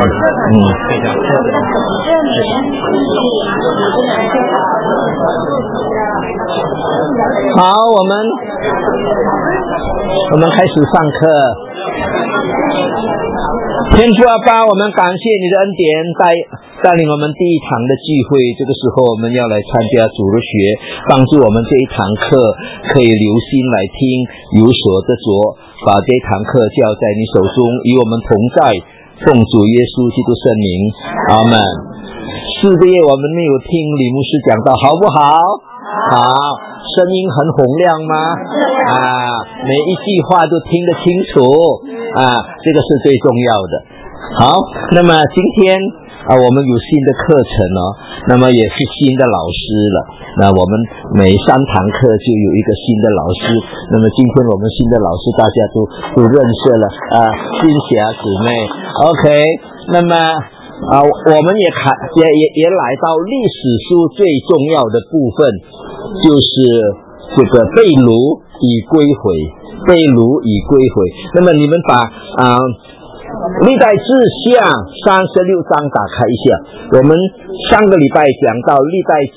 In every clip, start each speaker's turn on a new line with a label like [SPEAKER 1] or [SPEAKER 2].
[SPEAKER 1] 好，我们开始上课。天父阿爸，我们感谢你的恩典，带领我们第一堂的聚会。这个时候我们要来参加主日学，帮助我们这一堂课可以留心来听，有所得着，把这一堂课交在你手中，与我们同在，奉主耶稣基督圣名，阿们。4个月我们没有听李牧师讲到，好不好？好，声音很洪亮吗？每一句话都听得清楚这个是最重要的。好，那么今天我们有新的课程那么也是新的老师了。那我们每3堂课就有一个新的老师。那么今天我们新的老师大家都认识了金霞姊妹。OK， 那么我们也来到历史书最重要的部分，就是这个被掳与归回，被掳与归回。那么你们把历代志下36章打开一下。我们上个礼拜讲到历代志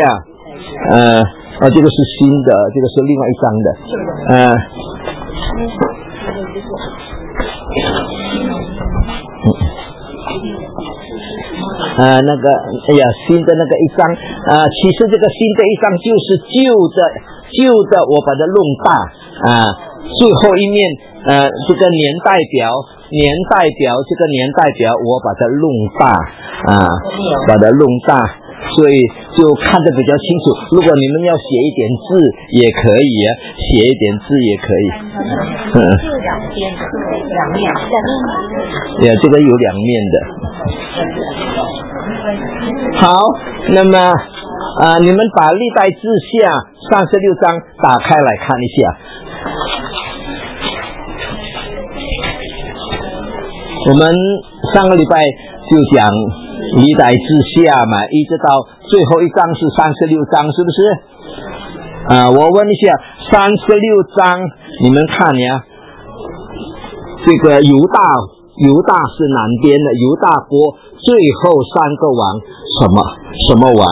[SPEAKER 1] 下这个是新的，这个是另外一章的新的那个一章其实这个新的一章就是旧的我把它弄大最后一面这个年代表这个年代表我把它弄大把它弄大，所以就看得比较清楚。如果你们要写一点字也可以写一点字也可以这个有两面的。好，那么你们把历代志下36章打开来看一下。我们上个礼拜就讲历代志下嘛，一直到最后一章是36章，是不是我问一下36章你们看呀，这个犹大是南边的犹大国，最后3个王什么王？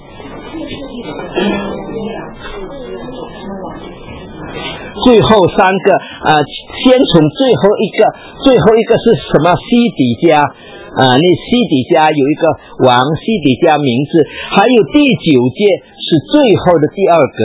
[SPEAKER 1] 最后3个先从最后一个是什么？西底家那西底家有一个王，西底家名字，还有第9届是最后的第2个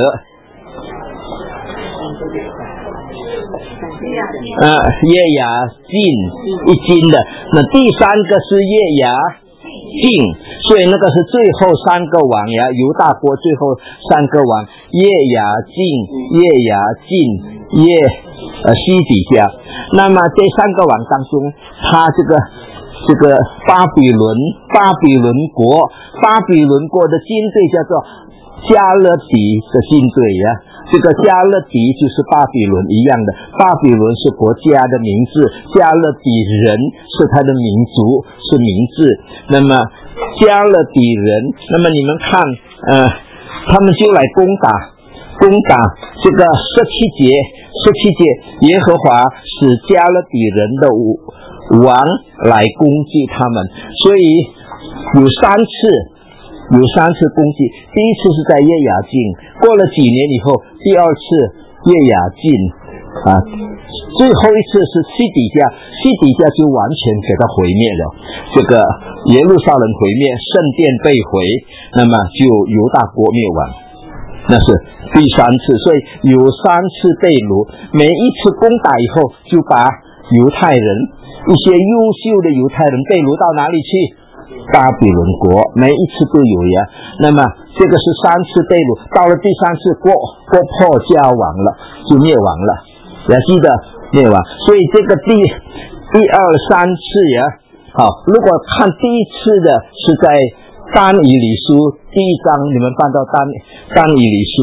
[SPEAKER 1] 耶雅敬一斤的，那第3个是耶雅敬，所以那个是最后3个王犹大国最后3个王，耶雅敬、耶雅敬、西底家。那么这3个王当中，他这个巴比伦国的军队叫做加勒底的军队这个加勒底就是巴比伦一样的，巴比伦是国家的名字，加勒底人是他的民族，是名字。那么加勒底人，那么你们看他们就来攻打这个17节，耶和华使加勒底人的王来攻击他们，所以有3次攻击。第一次是在耶雅敬，过了几年以后，第2次耶雅敬最后一次是西底家就完全给他毁灭了，这个耶路撒冷毁灭，圣殿被毁，那么就犹大国灭亡，那是第3次。所以有3次被掳，每一次攻打以后就把犹太人一些优秀的犹太人被掳到哪里去？巴比伦国，每一次都有那么这个是3次被掳，到了第3次国破家亡了，就灭亡了，还记得灭亡。所以这个第1、2、3次好，如果看第一次的是在但以理书第1章，你们翻到但以理书，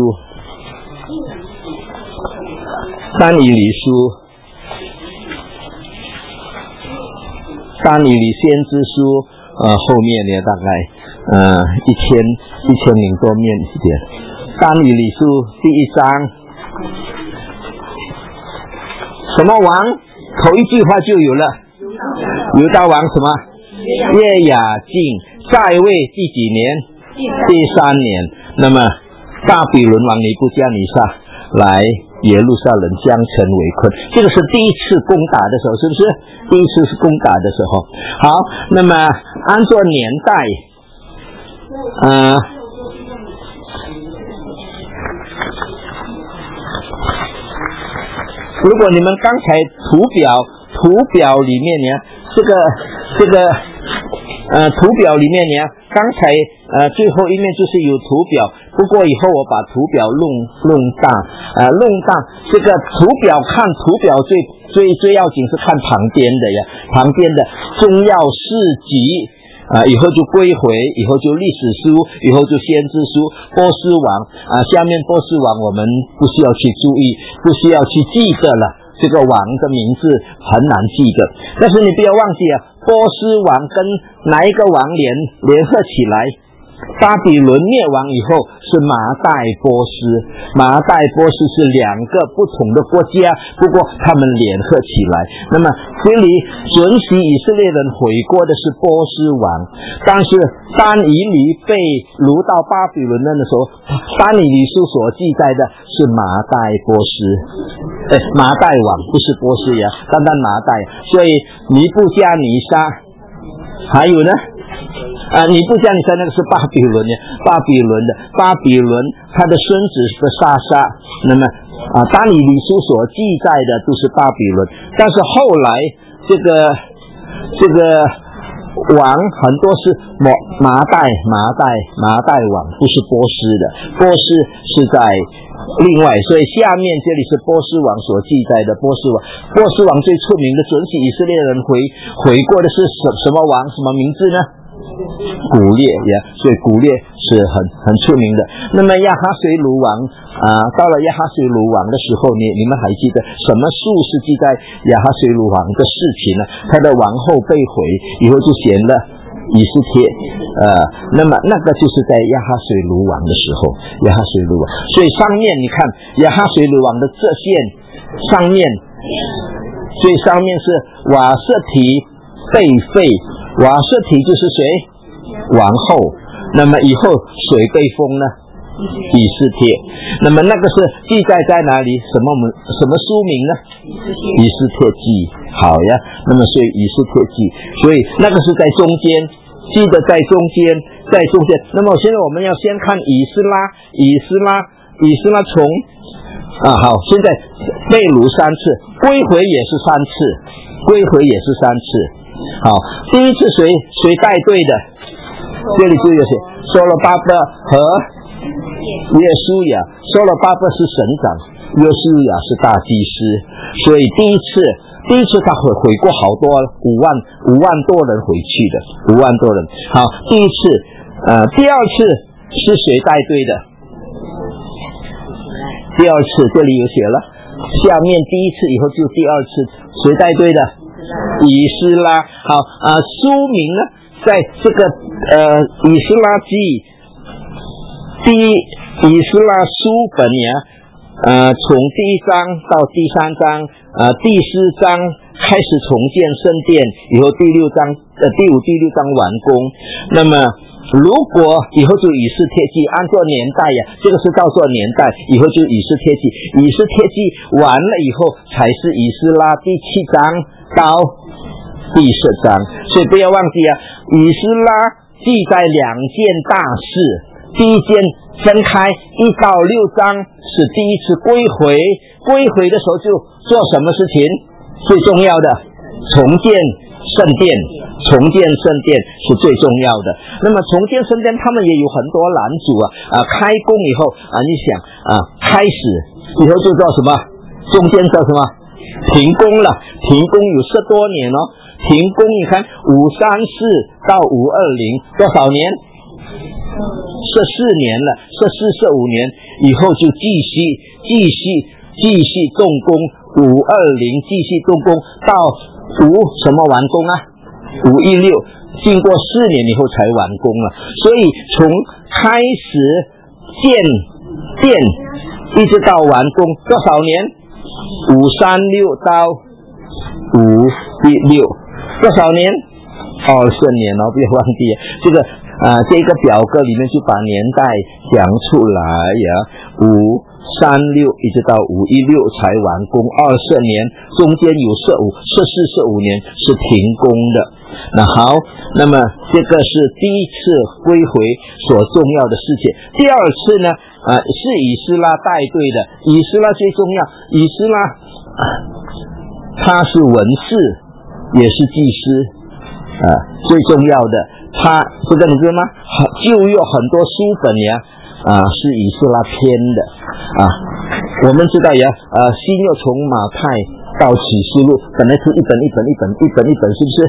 [SPEAKER 1] 但以理先知书后面呢大概1000多面一点。但以理书第1章，什么王？头一句话就有了，犹大王什么？ 约雅敬在位第几年？第3年。那么巴比伦王尼布加尼撒来耶路撒冷将城围困，这个是第一次攻打的时候，是不是？第一次是攻打的时候。好，那么按照年代，如果你们刚才图表里面呢，这个图表里面呢，刚才最后一面就是有图表，不过以后我把图表弄大，这个图表看图表最要紧是看旁边的呀，旁边的重要事迹以后就归回，以后就历史书，以后就先知书，波斯王下面波斯王我们不需要去注意，不需要去记得了，这个王的名字很难记得。但是你不要忘记波斯王跟哪一个王联合起来？巴比伦灭亡以后是马代波斯是2个不同的国家，不过他们联合起来。那么这里准许以色列人回国的是波斯王，但是但以理被掳到巴比伦的时候，但以理书所记载的是马代波斯，马代王不是波斯呀，单马代。所以尼布加尼撒，还有呢？尼布加尼撒那个是巴比伦的，巴比伦他的孙子是撒沙，那么但以理书所记载的都是巴比伦，但是后来这个王很多是马代王，不是波斯的，波斯是在另外，所以下面这里是波斯王所记载的。波斯王最出名的准许以色列人回过的是什么王？什么名字呢？古列呀，所以古列是很出名的。那么亚哈随鲁王到了亚哈随鲁王的时候，你们还记得什么书是记载亚哈随鲁王的事情呢？他的王后被毁以后就显了以斯帖，那么那个就是在亚哈随鲁王的时候，亚哈随鲁王。所以上面你看亚哈随鲁王的这线上面，最上面是瓦瑟提被废，瓦瑟提就是谁？王后。那么以后谁被封呢？以斯帖。那么那个是记载在哪里？什么书名呢？以斯帖记。好呀，那么所以以斯帖记，所以那个是在中间，记得在中间。那么现在我们要先看以斯拉从好，现在被掳3次，归回也是3次，好，第一次谁带队的？这里就有写所罗巴伯和约书亚，所罗巴伯是省长，约书亚是大祭司，所以第一次他回过好多5万多人回去的，5万多人。好，第一次，第二次是谁带队的？第二次这里有写了，下面第一次以后就第二次，谁带队的？以斯拉。好书名呢，在这个以斯拉记以斯拉书本从第1章到第3章第4章开始重建圣殿，以后第5、第6章完工。那么如果以后就以斯帖记，按照年代这个是照做年代，以后就以斯帖记完了以后才是以斯拉第7章到第10章。所以不要忘记以斯拉记载2件大事，第一件分开1到6章是第一次归回的时候就做什么事情？最重要的重建圣殿是最重要的。那么重建圣殿他们也有很多拦阻开工以后你想开始以后就叫什么？中间叫什么？停工了，停工有10多年停工你看534到520多少年？14年了，14、15年以后就继续动工，520继续动工到什么完工516，经过4年以后才完工了。所以从开始建殿一直到完工多少年？536到516多少年年哦，不要忘记这个这个表格里面就把年代讲出来呀，536一直到516才完工，24年中间有14、15年是停工的。那好，那么这个是第一次归回所重要的事情。第二次呢，是以斯拉带队的。以斯拉最重要，以斯拉他是文士，也是祭司，最重要的，他这个你知道吗？旧约很多书本呀，是以斯拉编的我们知道呀，新约从马太到启示录，本来是一本，是不是？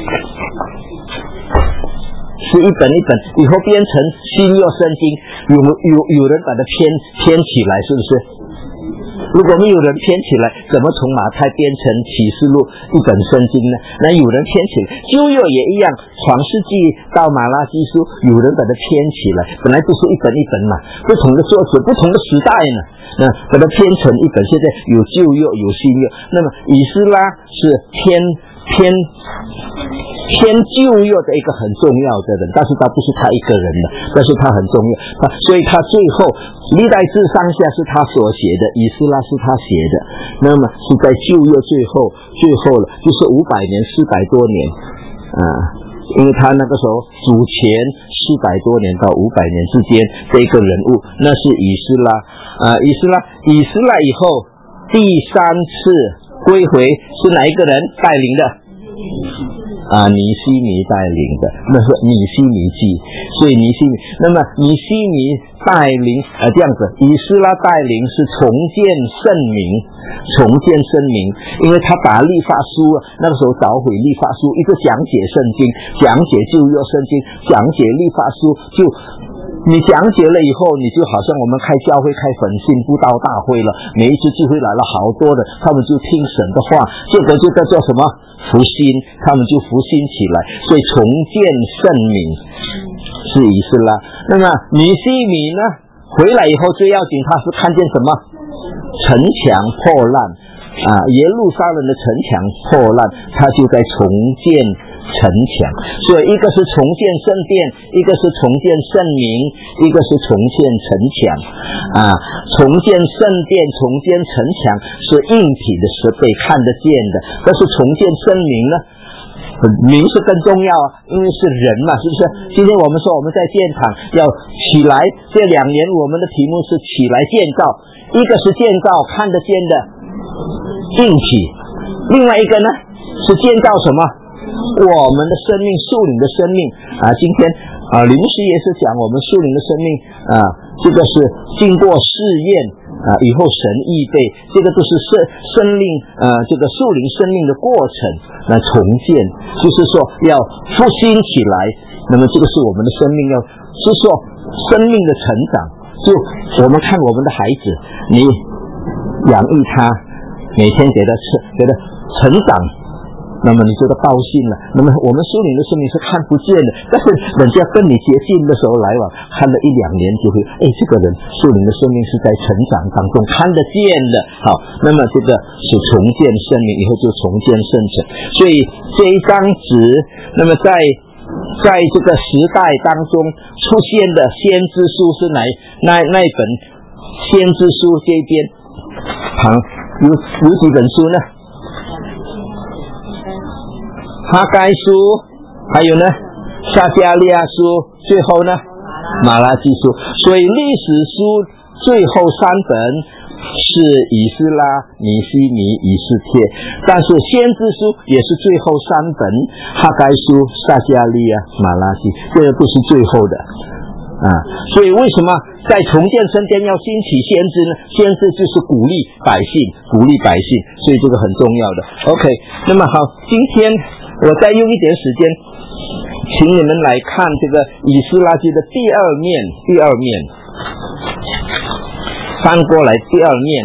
[SPEAKER 1] 是一本，以后编成新约圣经，有人把它编起来，是不是？如果没有人编起来，怎么从马太编成启示录一本圣经呢？那有人编起来，旧约也一样，创世纪到马拉基书，有人把它编起来，本来就是一本嘛，不同的作者，不同的时代呢，那把它编成一本。现在有旧约，有新约。那么以斯拉是偏旧约的一个很重要的人，但是他不是他一个人的，但是他很重要，所以他最后历代志上下是他所写的，以斯拉是他写的，那么是在旧约最后了，就是500年400多年因为他那个时候主前400多年到500年之间的一个人物，那是以斯拉以斯拉以后第3次归回是哪一个人带领的？尼希米带领的，那是尼希米记，所以尼希米，那么尼希米带领这样子，以斯拉带领是重建圣明，因为他把律法书那个时候捣毁律法书，一个讲解圣经，讲解旧约圣经，讲解律法书，就你讲解了以后，你就好像我们开教会开粉信布道大会了，每一次聚会来了好多的，他们就听神的话，结果就在做什么福音，他们就福音起来，所以重建圣明是以斯拉。那么尼希米呢，回来以后最要紧，他是看见什么？城墙破烂耶路撒冷的城墙破烂，他就在重建城墙。所以一个是重建圣殿，一个是重建圣明，一个是重建城墙重建圣殿，重建城墙是硬体的设备看得见的，但是重建圣明呢，名是更重要因为是人嘛，是不是？今天我们说我们在建厂要起来，这2年我们的题目是起来建造，一个是建造看得见的硬体，另外一个呢是建造什么？我们的生命，属灵的生命今天林牧师也是讲我们属灵的生命这个是经过试验以后神预备，这个都是生命这个属灵生命的过程来重建，就是说要复兴起来。那么这个是我们的生命，要是说生命的成长，就我们看我们的孩子，你养育他，每天给他吃，给他成长，那么你觉得高兴了。那么我们属灵的生命是看不见的，但是人家跟你接近的时候来往，看了1-2年就会，这个人属灵的生命是在成长当中看得见的。好，那么这个是重建生命，以后就重建圣城。所以这一张纸，那么在这个时代当中出现的先知书是那一本先知书这边有几本书呢？哈该书，还有呢撒迦利亚书，最后呢马拉基书。所以历史书最后3本是以斯拉、尼希米、以斯帖，但是先知书也是最后3本，哈该书、撒迦利亚、马拉基，这个都是最后的所以为什么在重建圣殿要兴起先知呢？先知就是鼓励百姓，所以这个很重要的。 OK， 那么好，今天我再用一点时间请你们来看这个以斯拉记的第二面翻过来第2面，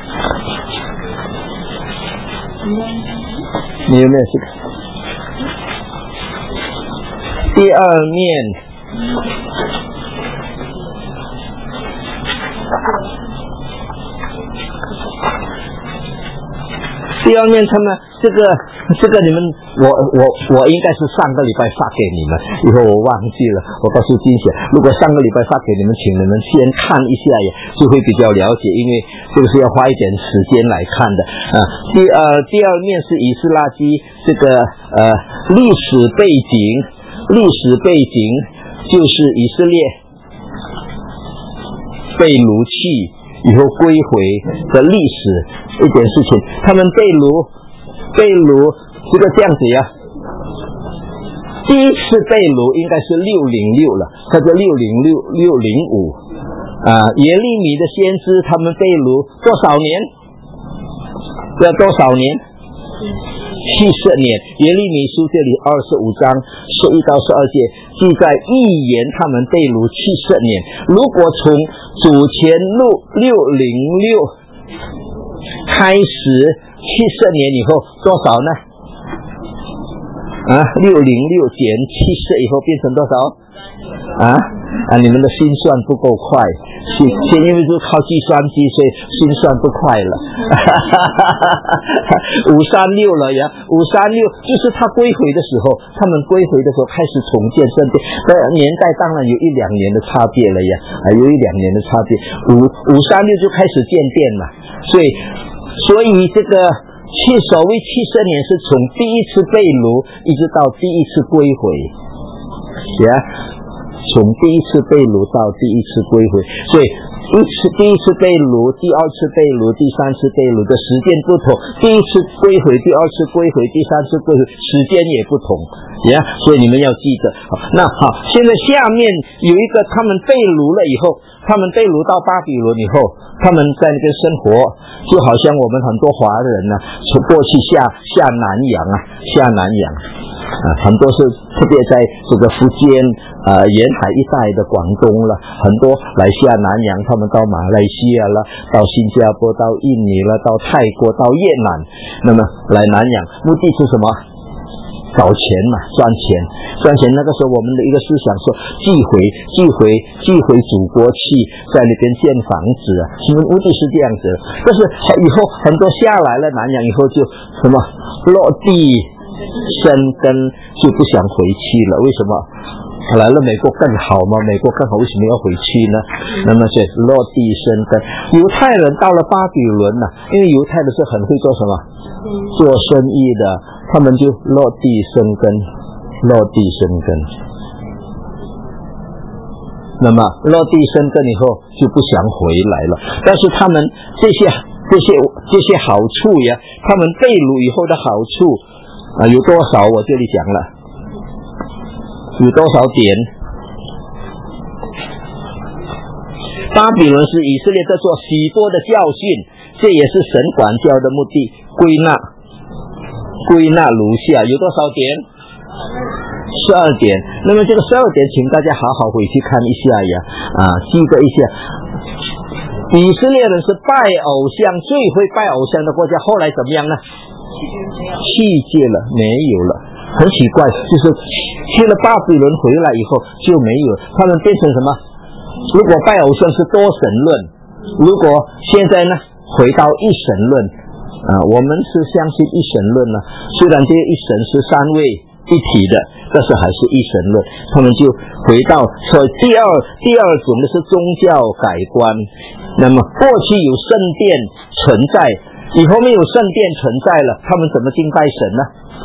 [SPEAKER 1] 你有没有这个第2面？第第二面他们这个你们我应该是上个礼拜发给你们，以后我忘记了。我告诉金姐，如果上个礼拜发给你们，请你们先看一下呀，就会比较了解，因为这个是要花一点时间来看的啊。第二面是以斯拉记这个历史背景就是以色列被掳去以后归回的历史一点事情。他们被掳这个这样子呀，第一次被掳应该是606了，或者605耶利米的先知他们被掳多少年？要多少年？70年。耶利米书这里25章11到12节记载预言他们被掳70年。如果从主前606开始70年以后多少呢？606减70以后变成多少？你们的心算不够快，因为就靠计算机，所以心算不快了。536了呀，536就是他归回的时候，他们归回的时候开始重建圣殿，年代当然有1-2年的差别了呀，有1-2年的差别。536就开始建殿了，所以这个所谓70年是从第一次被掳一直到第一次归回从第一次被掳到第一次归回，所以第一次被掳，第二次被掳，第三次被掳的时间不同，第一次归回，第二次归回，第三次归回，时间也不同所以你们要记得。那好，现在下面有一个他们被掳了以后，他们被掳到巴比伦以后，他们在那边生活，就好像我们很多华人过去下南洋很多是特别在这个福建沿海一带的广东了，很多来下南洋，他们到马来西亚了，到新加坡，到印尼了，到泰国，到越南，那么来南洋目的是什么？找钱嘛，赚钱。那个时候我们的一个思想说寄回祖国去，在那边建房子目的是这样子。但是以后很多下来了南洋以后就什么落地生根，就不想回去了。为什么？来了美国更好吗？美国更好，为什么要回去呢？那么是落地生根。犹太人到了巴比伦因为犹太人是很会做什么？做生意的，他们就落地生根。那么落地生根以后就不想回来了。但是他们这些好处呀，他们被掳以后的好处有多少？我这里讲了，有多少点？巴比伦是以色列在做许多的教训，这也是神管教的目的。归纳如下，有多少点？12点。那么这个12点，请大家好好回去看一下呀，记得一下。以色列人是拜偶像最会拜偶像的国家，后来怎么样呢？弃绝了，没有了。很奇怪，就是去了巴比伦回来以后就没有，他们变成什么？如果拜偶像是多神论，如果现在呢回到一神论我们是相信一神论虽然这一神是3位一体的，但是还是一神论。他们就回到所以第二种的是宗教改观。那么过去有圣殿存在，以后没有圣殿存在了，他们怎么敬拜神呢？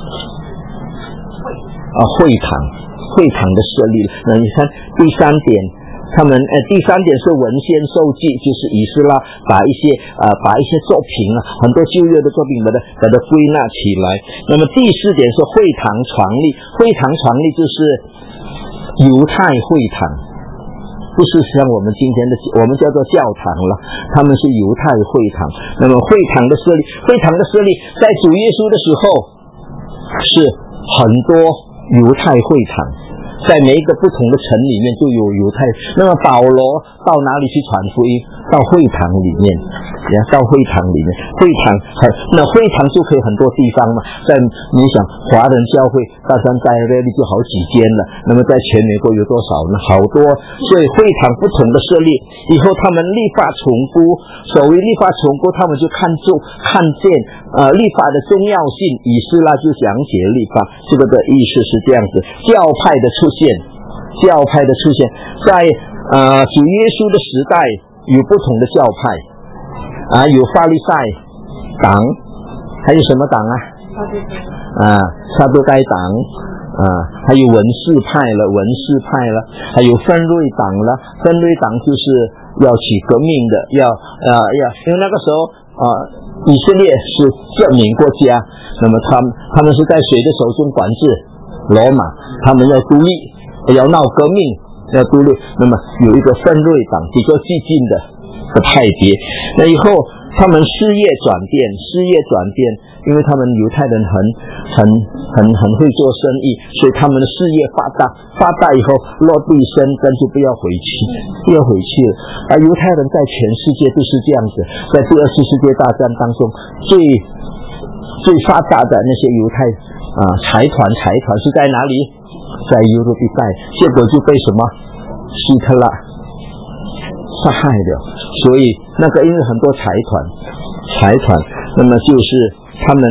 [SPEAKER 1] 会堂的设立。那你看第3点，他们第3点是文献收集，就是以斯拉把一些作品很多旧约的作品把它归纳起来。那么第4点是会堂创立，会堂创立就是犹太会堂，不是像我们今天的我们叫做教堂了，他们是犹太会堂。那么会堂的设立在主耶稣的时候是很多犹太会堂，在每一个不同的城里面就有犹太。那么保罗到哪里去传福音？到会堂里面。 到会堂里面，那会堂就可以很多地方嘛。在你想华人教会大山大那里就好几间了，那么在全美国有多少呢？好多。所以会堂不同的设立以后，他们立法重估，所谓立法重估，他们就看见立法的重要性。以斯拉就讲解立法，这个的意思是这样子。教派的出现，在主耶稣的时代有不同的教派有法利赛党，还有什么党撒都该党还有文士派了，还有分瑞党了。分瑞党就是要起革命的，要因为那个时候以色列是建民国家，那么他们是在谁的手中管制？罗马，他们要独立，要闹革命，要独立。那么有一个分瑞党，比较激进的派别。那以后他们事业转变，因为他们犹太人很会做生意，所以他们的事业发达以后落地生根，就不要回去了。犹太人在全世界都是这样子，在第二次世界大战当中最发达的那些犹太财团是在哪里？在犹太地带，结果就被什么希特勒杀害了。所以那个因为很多财团，那么就是他们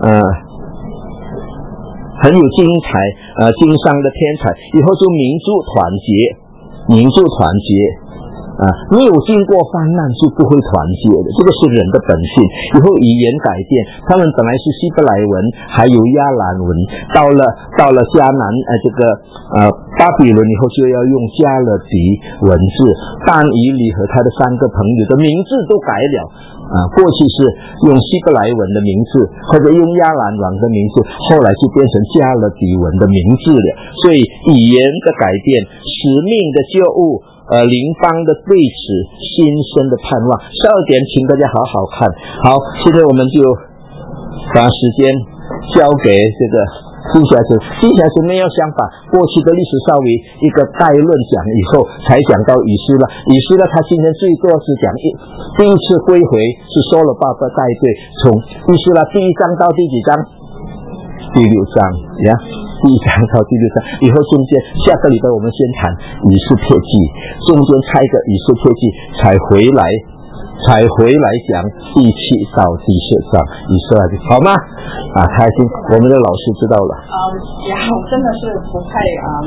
[SPEAKER 1] 很有经商的天才，以后就民族团结没有经过患难是不会团结的，这个是人的本性。以后语言改变，他们本来是希伯来文还有亚兰文，到了迦南巴比伦以后就要用加勒底文字。但以理和他的3个朋友的名字都改了过去是用希伯来文的名字或者用亚兰文的名字，后来就变成加勒底文的名字了。所以语言的改变，使命的救物邻邦的对此，新生的盼望。12点请大家好好看。好，现在我们就把时间交给这个金小姐没有想法，过去的历史稍微一个概论讲以后才讲到以斯拉。他今天最多是讲第一次归回是说了爸爸带队，从以斯拉第1章到第几章？第6章呀，第1章到第6章，以后中间下个礼拜我们先谈以斯帖记，中间拆个以斯帖记才回来讲第7到第10章以斯拉记，好吗？开心，我们的老师知道了。
[SPEAKER 2] 真的是不太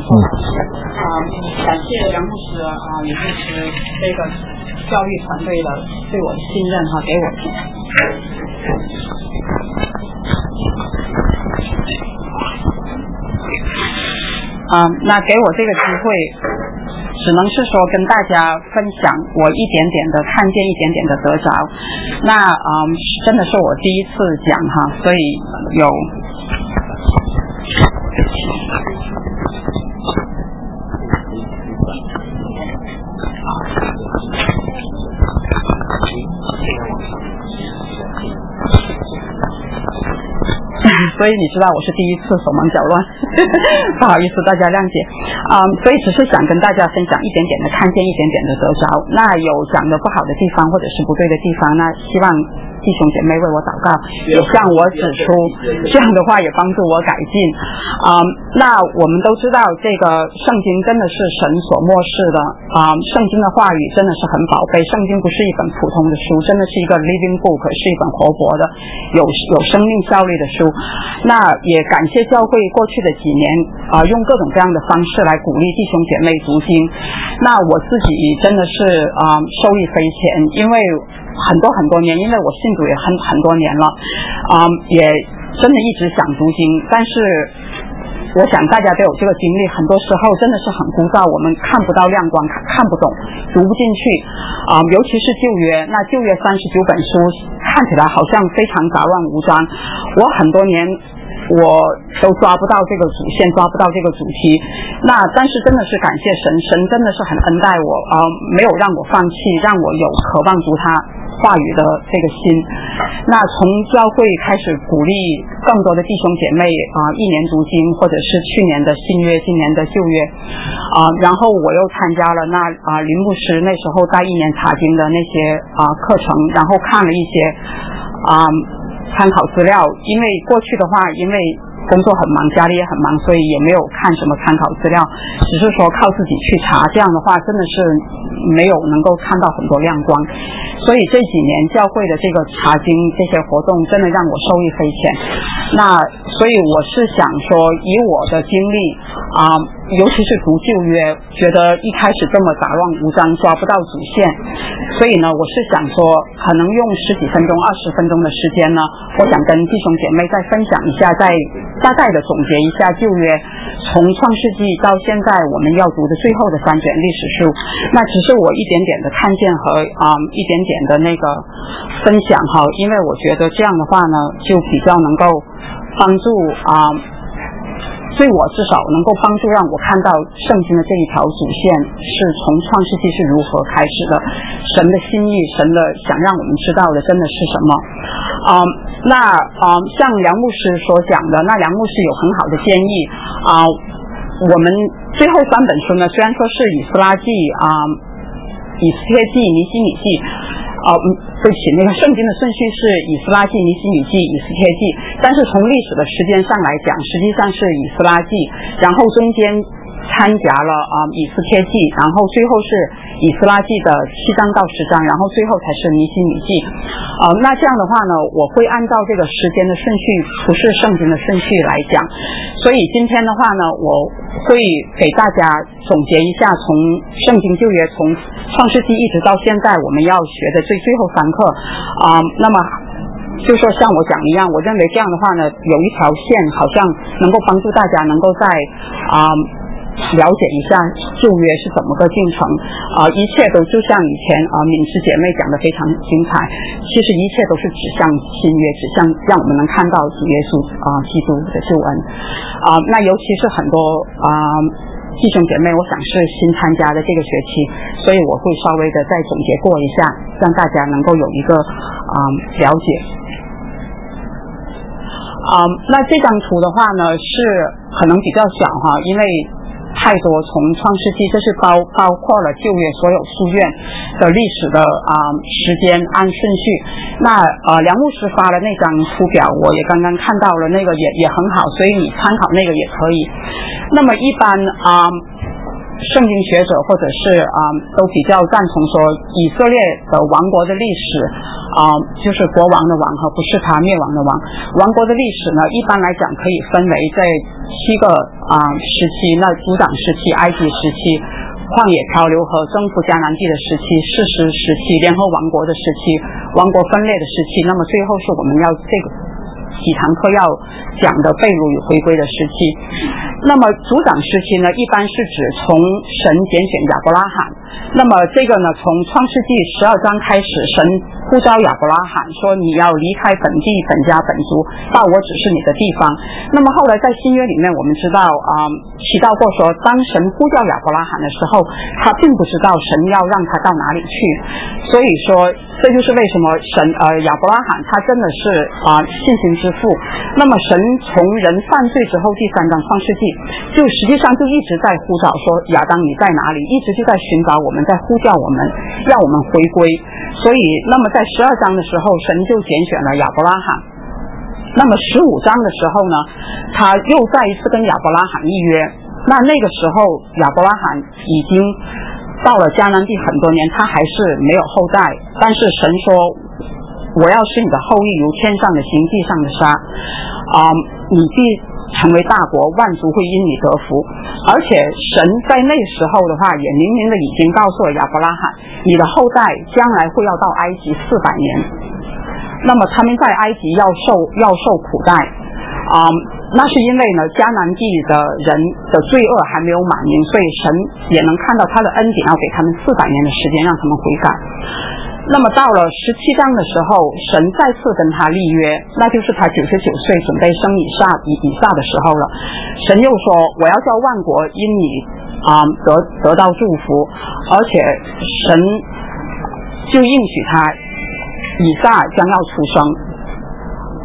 [SPEAKER 2] 感谢梁牧师也就是这个教育团队的对我的信任给我那给我这个机会只能是说跟大家分享我一点点的看见，一点点的得着。那真的是我第一次讲所以有所以你知道我是第一次手忙脚乱不好意思大家谅解所以只是想跟大家分享一点点的看见，一点点的得着。那有讲的不好的地方或者是不对的地方，那希望弟兄姐妹为我祷告，也向我指出，这样的话也帮助我改进那我们都知道这个圣经真的是神所漠视的圣经的话语真的是很宝贝，圣经不是一本普通的书，真的是一个 living book， 是一本活泼的有生命效力的书。那也感谢教会过去的几年用各种各样的方式来鼓励弟兄姐妹读经。那我自己真的是受益匪浅，因为很多年，因为我信主也很多年了也真的一直想读经，但是我想大家都有这个经历，很多时候真的是很枯燥，我们看不到亮光，看不懂，读不进去尤其是旧约，那旧约39本书看起来好像非常杂乱无章，我很多年我都抓不到这个主线，抓不到这个主题。那但是真的是感谢神真的是很恩待我没有让我放弃，让我有渴望读他话语的这个心。那从教会开始鼓励更多的弟兄姐妹一年读经，或者是去年的新约，今年的旧约然后我又参加了林牧师那时候带1年查经的那些课程，然后看了一些参考资料。因为过去的话，因为工作很忙，家里也很忙，所以也没有看什么参考资料，只是说靠自己去查。这样的话真的是没有能够看到很多亮光。所以这几年教会的这个查经这些活动真的让我受益匪浅。所以我是想说，以我的经历尤其是读旧约，觉得一开始这么杂乱无章，抓不到主线，所以呢，我是想说，可能用10几分钟、20分钟的时间呢，我想跟弟兄姐妹再分享一下，再大概的总结一下旧约从创世纪到现在我们要读的最后的3卷历史书。那只是我一点点的看见和一点点的那个分享哈，因为我觉得这样的话呢，就比较能够帮助对我至少能够帮助让我看到圣经的这一条主线是从创世纪是如何开始的，神的心意，神的想让我们知道的真的是什么。像梁牧师所讲的，那梁牧师有很好的建议我们最后3本书呢，虽然说是以斯拉记以斯帖记、尼希米记对不起，那个圣经的顺序是以斯拉记、尼希米记、以斯帖记，但是从历史的时间上来讲，实际上是以斯拉记，然后中间掺杂了以斯帖记，然后最后是以斯拉记的7章到10章，然后最后才是尼希米记。那这样的话呢，我会按照这个时间的顺序，不是圣经的顺序来讲。所以今天的话呢，我会给大家总结一下从圣经旧约，从创世纪一直到现在我们要学的最后3课那么就说像我讲一样，我认为这样的话呢，有一条线好像能够帮助大家能够在了解一下旧约是怎么个进程一切都就像以前敏师姐妹讲的非常精彩，其实一切都是指向新约，指向让我们能看到主耶稣基督的救恩那尤其是很多弟兄姐妹我想是新参加的这个学期，所以我会稍微的再总结过一下，让大家能够有一个了解那这张图的话呢是可能比较小因为太多从创世纪，这是包括了旧约所有书卷的历史的时间按顺序。那梁牧师发的那张图表我也刚刚看到了，那个也很好，所以你参考那个也可以。那么一般圣经学者或者是都比较赞同说以色列的王国的历史就是国王的王和不是他灭亡的王。王国的历史呢，一般来讲可以分为这7个时期，那族长时期、埃及时期、旷野漂流和征服迦南地的时期、士师时期、联合王国的时期、王国分裂的时期，那么最后是我们要这个几堂课要讲的被掳与回归的时期。那么族长时期呢，一般是指从神拣选亚伯拉罕，那么这个呢从创世纪12章开始，神呼召亚伯拉罕说你要离开本地本家本族，到我指示你的地方。那么后来在新约里面我们知道提到过说，当神呼召亚伯拉罕的时候，他并不知道神要让他到哪里去，所以说这就是为什么神亚伯拉罕他真的是信心之父。那么神从人犯罪之后，第3章创世纪就实际上就一直在呼召说亚当你在哪里，一直就在寻找我们，在呼叫我们，让我们回归。所以那么在12章的时候，神就拣选了亚伯拉罕。那么15章的时候呢，他又再一次跟亚伯拉罕立约。那个时候亚伯拉罕已经到了迦南地很多年，他还是没有后代，但是神说我要使你的后裔如天上的星地上的沙你必成为大国，万族会因你得福。而且神在那时候的话也明明的已经告诉了亚伯拉罕，你的后代将来会要到埃及400年，那么他们在埃及要受苦待那是因为呢迦南地的人的罪恶还没有满盈，所以神也能看到他的恩典，要给他们400年的时间让他们悔改。那么到了17章的时候，神再次跟他立约，那就是他99岁准备生以撒的时候了。神又说我要叫万国因你得到祝福，而且神就应许他以撒将要出生。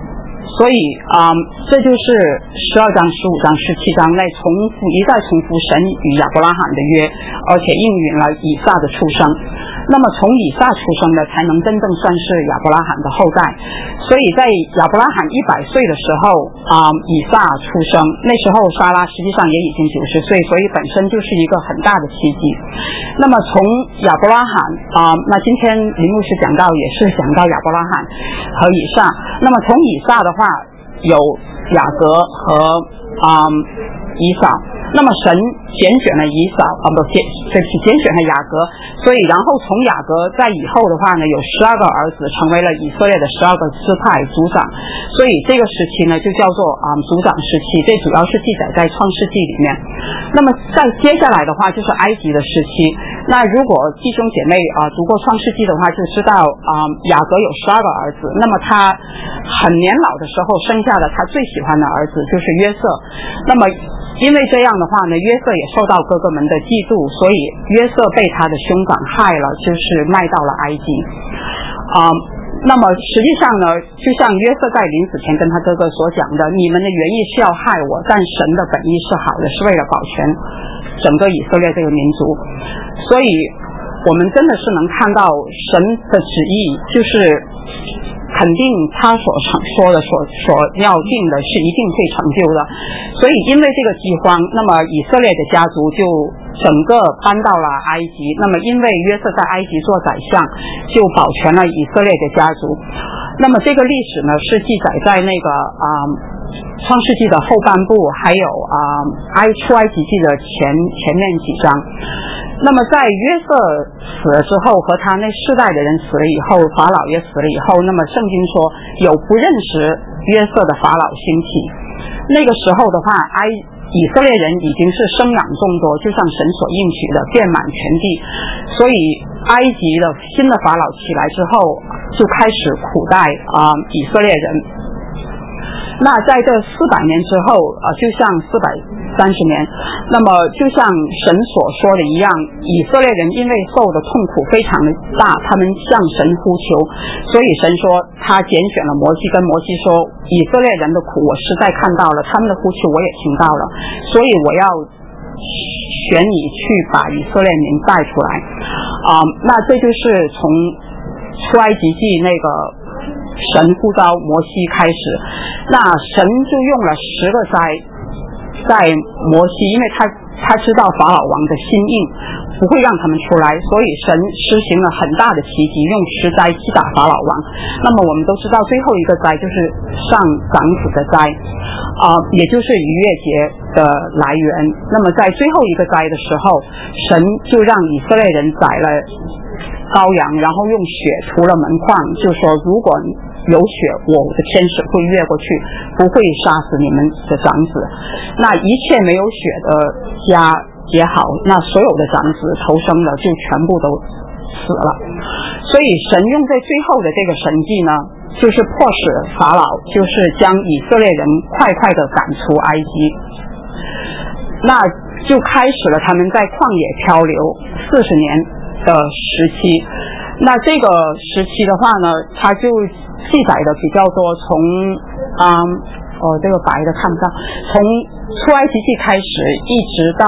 [SPEAKER 2] 所以这就是12章、15章、17章内一再重复神与亚伯拉罕的约，而且应允了以撒的出生。那么从以撒出生的才能真正算是亚伯拉罕的后代。所以在亚伯拉罕100岁的时候以撒出生，那时候撒拉实际上也已经90岁，所以本身就是一个很大的奇迹。那么从亚伯拉罕那今天林牧师讲到也是讲到亚伯拉罕和以撒。那么从以撒的话有雅各和以扫，那么神拣选了以扫拣选了雅各，所以然后从雅各在以后的话呢，有12个儿子成为了以色列的12个支派族长，所以这个时期呢就叫做族长时期，这主要是记载在创世纪里面。那么在接下来的话就是埃及的时期。那如果弟兄姐妹读过创世纪的话，就知道雅各有12个儿子，那么他很年老的时候生下了他最喜欢的儿子就是约瑟。那么因为这样的话呢，约瑟也受到哥哥们的嫉妒，所以约瑟被他的兄长害了，就是卖到了埃及。那么实际上呢，就像约瑟在临死前跟他哥哥所讲的，你们的原意是要害我，但神的本意是好的，是为了保全整个以色列这个民族。所以我们真的是能看到神的旨意，就是肯定他所说的所要定的是一定会成就的。所以因为这个饥荒，那么以色列的家族就整个搬到了埃及。那么因为约瑟在埃及做宰相，就保全了以色列的家族。那么这个历史呢是记载在那个创世纪的后半部，还有出埃及记的前面几章。那么在约瑟死了之后，和他那世代的人死了以后，法老也死了以后，那么圣经说有不认识约瑟的法老兴起。那个时候的话，以色列人已经是生养众多，就像神所应许的遍满全地。所以埃及的新的法老起来之后，就开始苦待以色列人。那在这400年之后就像430年，那么就像神所说的一样，以色列人因为受的痛苦非常的大，他们向神呼求，所以神说他拣选了摩西，跟摩西说以色列人的苦我实在看到了，他们的呼求我也听到了，所以我要选你去把以色列民带出来。那这就是从出埃及记那个神呼召摩西开始。那神就用了10个灾在摩西，因为他知道法老王的心硬不会让他们出来，所以神施行了很大的奇迹，用10灾击打法老王。那么我们都知道最后一个灾就是上长子的灾也就是逾越节的来源。那么在最后一个灾的时候，神就让以色列人宰了羔羊，然后用血涂了门框，就说如果有血，我的天使会越过去，不会杀死你们的长子。那一切没有血的家也好，那所有的长子投生的就全部都死了。所以神用在最后的这个神迹呢，就是迫使法老就是将以色列人快快的赶出埃及。那就开始了他们在旷野漂流40年的时期。那这个时期的话呢，它就记载的比较多，从这个白的看不到，从出埃及记开始一直到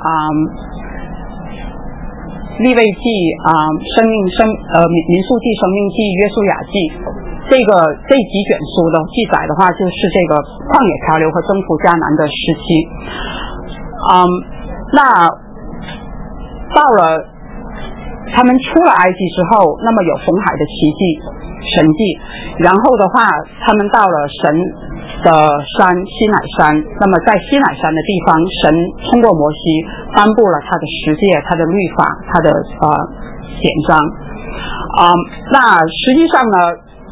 [SPEAKER 2] 利未记民数记、生命记、约书亚记，这几卷书的记载的话，就是这个旷野漂流和征服迦南的时期。那到了他们出了埃及之后，那么有红海的奇迹神迹，然后的话他们到了神的山西乃山，那么在西乃山的地方，神通过摩西颁布了他的十诫、他的律法、他的典章。那实际上呢，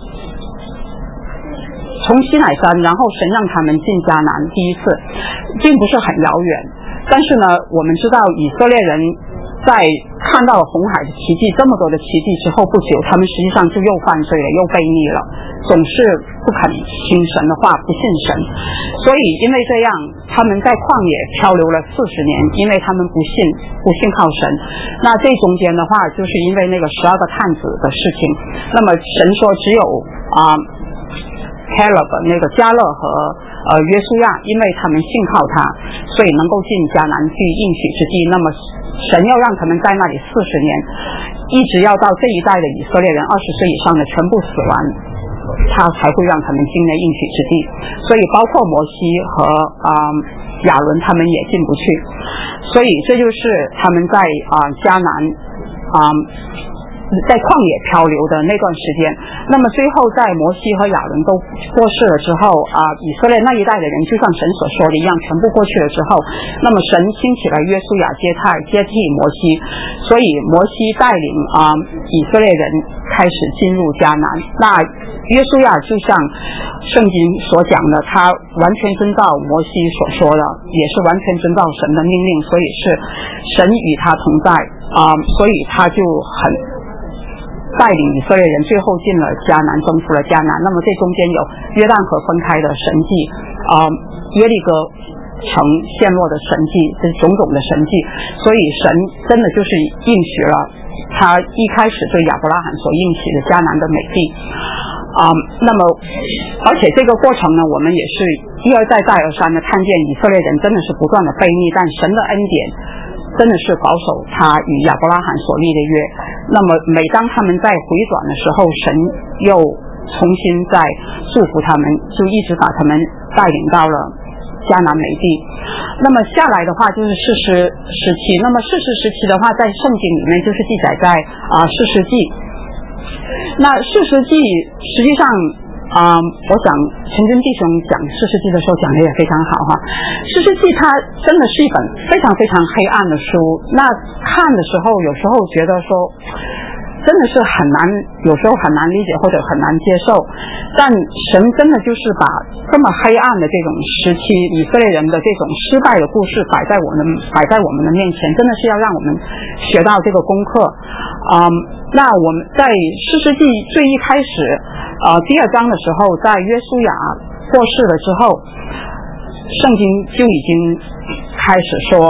[SPEAKER 2] 从西乃山，然后神让他们进迦南第一次并不是很遥远，但是呢我们知道以色列人在看到了红海的奇迹，这么多的奇迹之后不久，他们实际上就又犯罪了，又背逆了，总是不肯听神的话，不信神。所以因为这样，他们在旷野漂流了40年，因为他们不信靠神。那这中间的话，就是因为那个12个探子的事情，那么神说只有 Caleb 那个加勒和约书亚，因为他们信靠他，所以能够进迦南地应许之地。那么神要让他们在那里40年，一直要到这一代的以色列人20岁以上的全部死完，他才会让他们进那应许之地。所以包括摩西和亚伦他们也进不去。所以这就是他们在迦南在旷野漂流的那段时间。那么最后在摩西和亚伦都过世了之后以色列那一代的人就像神所说的一样全部过去了之后，那么神兴起了约书亚接替摩西，所以摩西带领以色列人开始进入迦南。那约书亚就像圣经所讲的，他完全遵照摩西所说的，也是完全遵照神的命令，所以是神与他同在所以他就很带领以色列人最后进了迦南，征服了迦南。那么这中间有约旦河分开的神迹耶利哥城陷落的神迹，这种种的神迹。所以神真的就是应许了他一开始对亚伯拉罕所应许的迦南的美地那么而且这个过程呢，我们也是一而再再而三的看见以色列人真的是不断的悖逆，但神的恩典真的是保守他与亚伯拉罕所立的约。那么每当他们在回转的时候，神又重新再祝福他们，就一直把他们带领到了迦南美地。那么下来的话就是士师时期。那么士师时期的话，在圣经里面就是记载在士师记。那士师记实际上我想陈真弟兄讲士师记的时候讲的也非常好哈。士师记它真的是一本非常非常黑暗的书，那看的时候有时候觉得说真的是很难，有时候很难理解或者很难接受。但神真的就是把这么黑暗的这种时期以色列人的这种失败的故事摆在我们的面前，真的是要让我们学到这个功课那我们在士师记最一开始第2章的时候，在约书亚过世了之后，圣经就已经开始说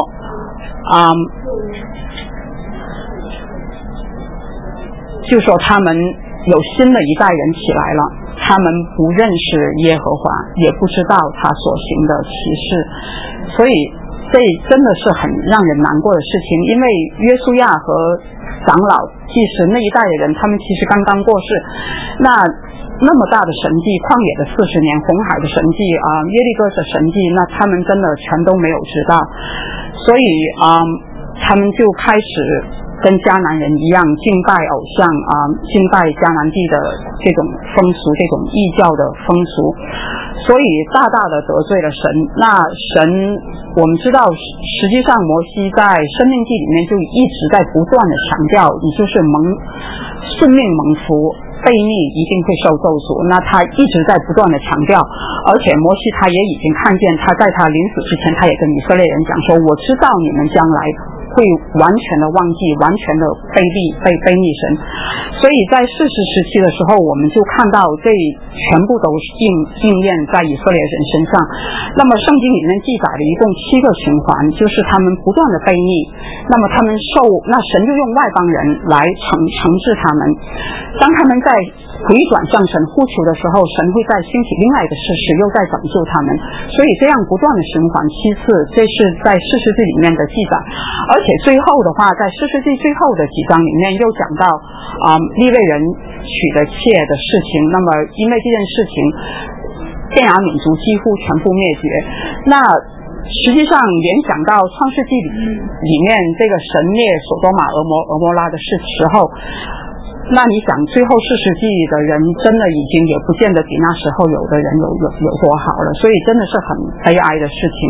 [SPEAKER 2] 就说他们有新的一代人起来了，他们不认识耶和华，也不知道他所行的奇事。所以这真的是很让人难过的事情，因为约书亚和长老祭司那一代的人，他们其实刚刚过世，那么大的神迹，旷野的40年，红海的神迹耶利哥的神迹，那他们真的全都没有知道。所以他们就开始跟迦南人一样敬拜偶像敬拜迦南地的这种风俗，这种异教的风俗，所以大大的得罪了神。那神我们知道，实际上摩西在申命记里面就一直在不断的强调，你就是顺命蒙福，悖逆一定会受咒诅。那他一直在不断的强调，而且摩西他也已经看见，他在他临死之前，他也跟以色列人讲说，我知道你们将来会完全的忘记，完全的背逆神。所以在士师时期的时候，我们就看到这全部都应验在以色列人身上。那么圣经里面记载了一共7个循环，就是他们不断的背逆，那么他们那神就用外邦人来惩治他们。当他们在回转向神呼求的时候，神会再兴起另外一个士师，又在拯救他们。所以这样不断的循环7次，这是在士师记里面的记载。而且最后的话，在士师记最后的几章里面又讲到利未人娶的妾的事情。那么因为这件事情，便雅悯族几乎全部灭绝。那实际上联想到创世纪里面这个神灭所多玛、俄摩拉的时候，那你想最后士师记的人真的已经也不见得比那时候有的人有多好了，所以真的是很悲哀的事情。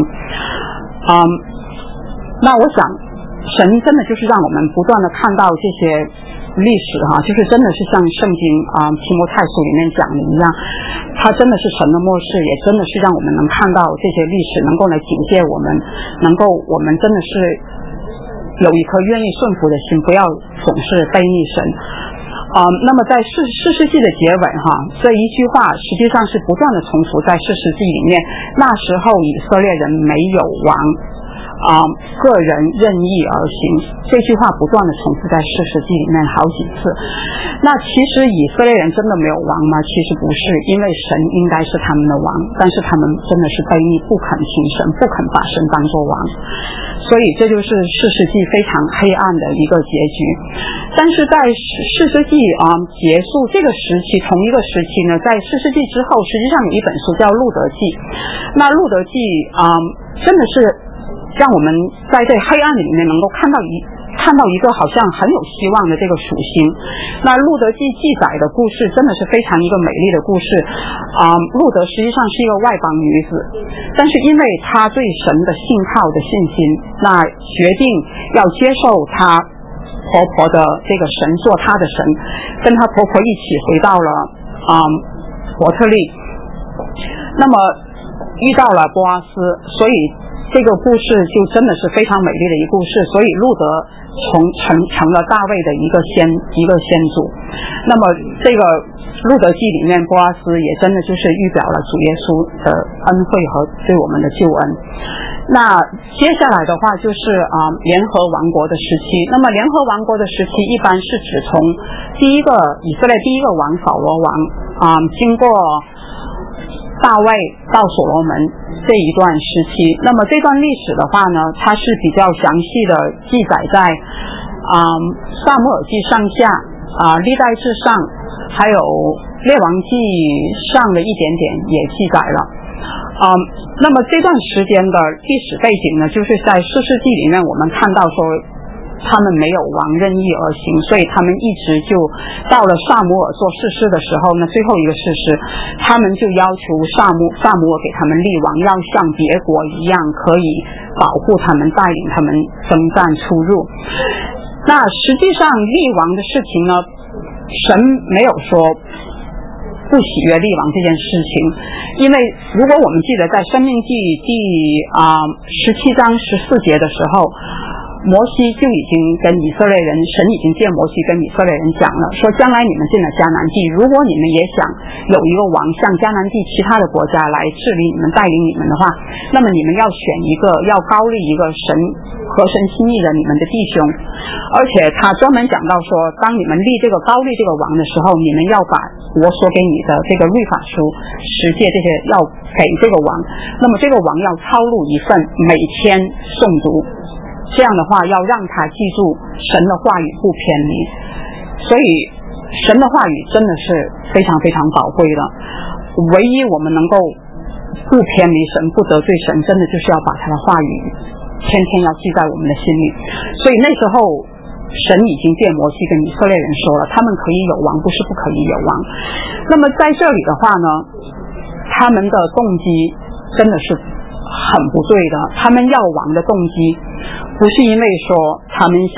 [SPEAKER 2] 那我想神真的就是让我们不断的看到这些历史就是真的是像圣经提摩太书里面讲的一样，它真的是神的默示，也真的是让我们能看到这些历史，能够来警戒我们，我们真的是有一颗愿意顺服的心，不要总是背逆神。那么在士师记的结尾这一句话实际上是不断的重复在士师记里面。那时候以色列人没有王， 个人任意而行，这句话不断的重复在士师记里面好几次。那其实以色列人真的没有王吗？其实不是，因为神应该是他们的王，但是他们真的是悖逆，不肯听神，不肯把神当作王，所以这就是士师记非常黑暗的一个结局。但是在士师记结束这个时期，同一个时期呢，在士师记之后，实际上有一本书叫路德记。那路德记真的是让我们在这黑暗里面能够看到一个好像很有希望的这个属性。那路德记记载的故事真的是非常一个美丽的故事。路德实际上是一个外邦女子，但是因为她对神的信靠的信心，那决定要接受她婆婆的这个神，做她的神，跟她婆婆一起回到了伯特利。那么遇到了波阿斯，所以这个故事就真的是非常美丽的一个故事。所以路德成了大卫的一个先祖。那么这个路德记里面，波阿斯也真的就是预表了主耶稣的恩惠和对我们的救恩。那接下来的话就是联合王国的时期。那么联合王国的时期一般是指从以色列第一个王扫罗王经过大卫到所罗门这一段时期。那么这段历史的话呢，它是比较详细的记载在撒母耳记上下历代志上还有列王记上的一点点也记载了。那么这段时间的历史背景呢，就是在士师记里面我们看到说他们没有王任意而行，所以他们一直就到了撒母耳做士师的时候呢，最后一个士师他们就要求撒母耳给他们立王，要像别国一样可以保护他们，带领他们征战出入。那实际上立王的事情呢，神没有说不喜悦立王这件事情，因为如果我们记得在申命记第17章14节的时候，摩西就已经跟以色列人，神已经借摩西跟以色列人讲了，说将来你们进了迦南地，如果你们也想有一个王像迦南地其他的国家来治理你们，带领你们的话，那么你们要选一个，要高立一个合神心意的你们的弟兄。而且他专门讲到说，当你们高立这个王的时候，你们要把我所给你的这个律法书十诫这些要给这个王，那么这个王要抄录一份，每天诵读，这样的话要让他记住神的话语不偏离。所以神的话语真的是非常非常宝贵的，唯一我们能够不偏离神，不得罪神，真的就是要把他的话语天天要记在我们的心里。所以那时候神已经借摩西跟以色列人说了，他们可以有王，不是不可以有王。那么在这里的话呢，他们的动机真的是很不对的。他们要王的动机不是因为说他们想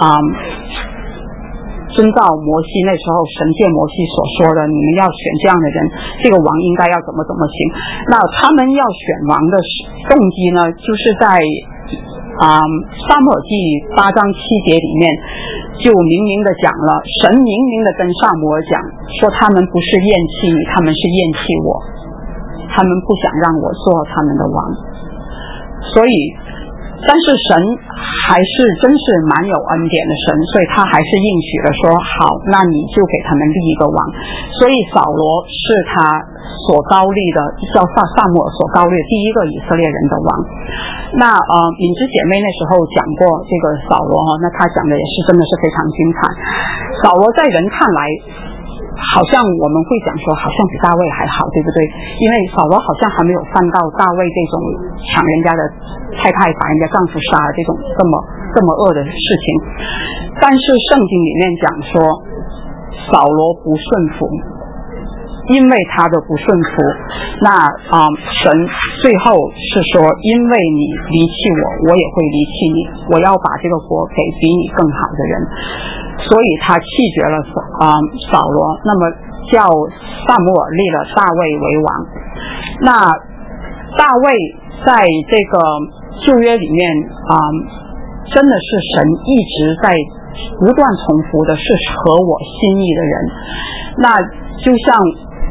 [SPEAKER 2] 遵照摩西那时候神借摩西所说的，你们要选这样的人，这个王应该要怎么行。那他们要选王的动机呢，就是在撒母耳记8章7节里面就明明的讲了，神明明的跟撒母耳讲说，他们不是厌弃你，他们是厌弃我，他们不想让我做他们的王。所以但是神还是真是蛮有恩典的神，所以他还是应许了说，好，那你就给他们立一个王。所以扫罗是他所高立的，叫撒母耳所高立的第一个以色列人的王。那敏之姐妹那时候讲过这个扫罗那她讲的也是真的是非常精彩。扫罗在人看来好像我们会讲说好像比大卫还好，对不对？因为扫罗好像还没有犯到大卫这种抢人家的太太把人家丈夫杀了这种这么恶的事情。但是圣经里面讲说扫罗不顺服，因为他的不顺服，那神最后是说，因为你离弃我，我也会离弃你，我要把这个国给比你更好的人。所以他弃绝了扫罗，那么叫撒母耳立了大卫为王。那大卫在这个旧约里面真的是神一直在不断重复的是合我心意的人。那就像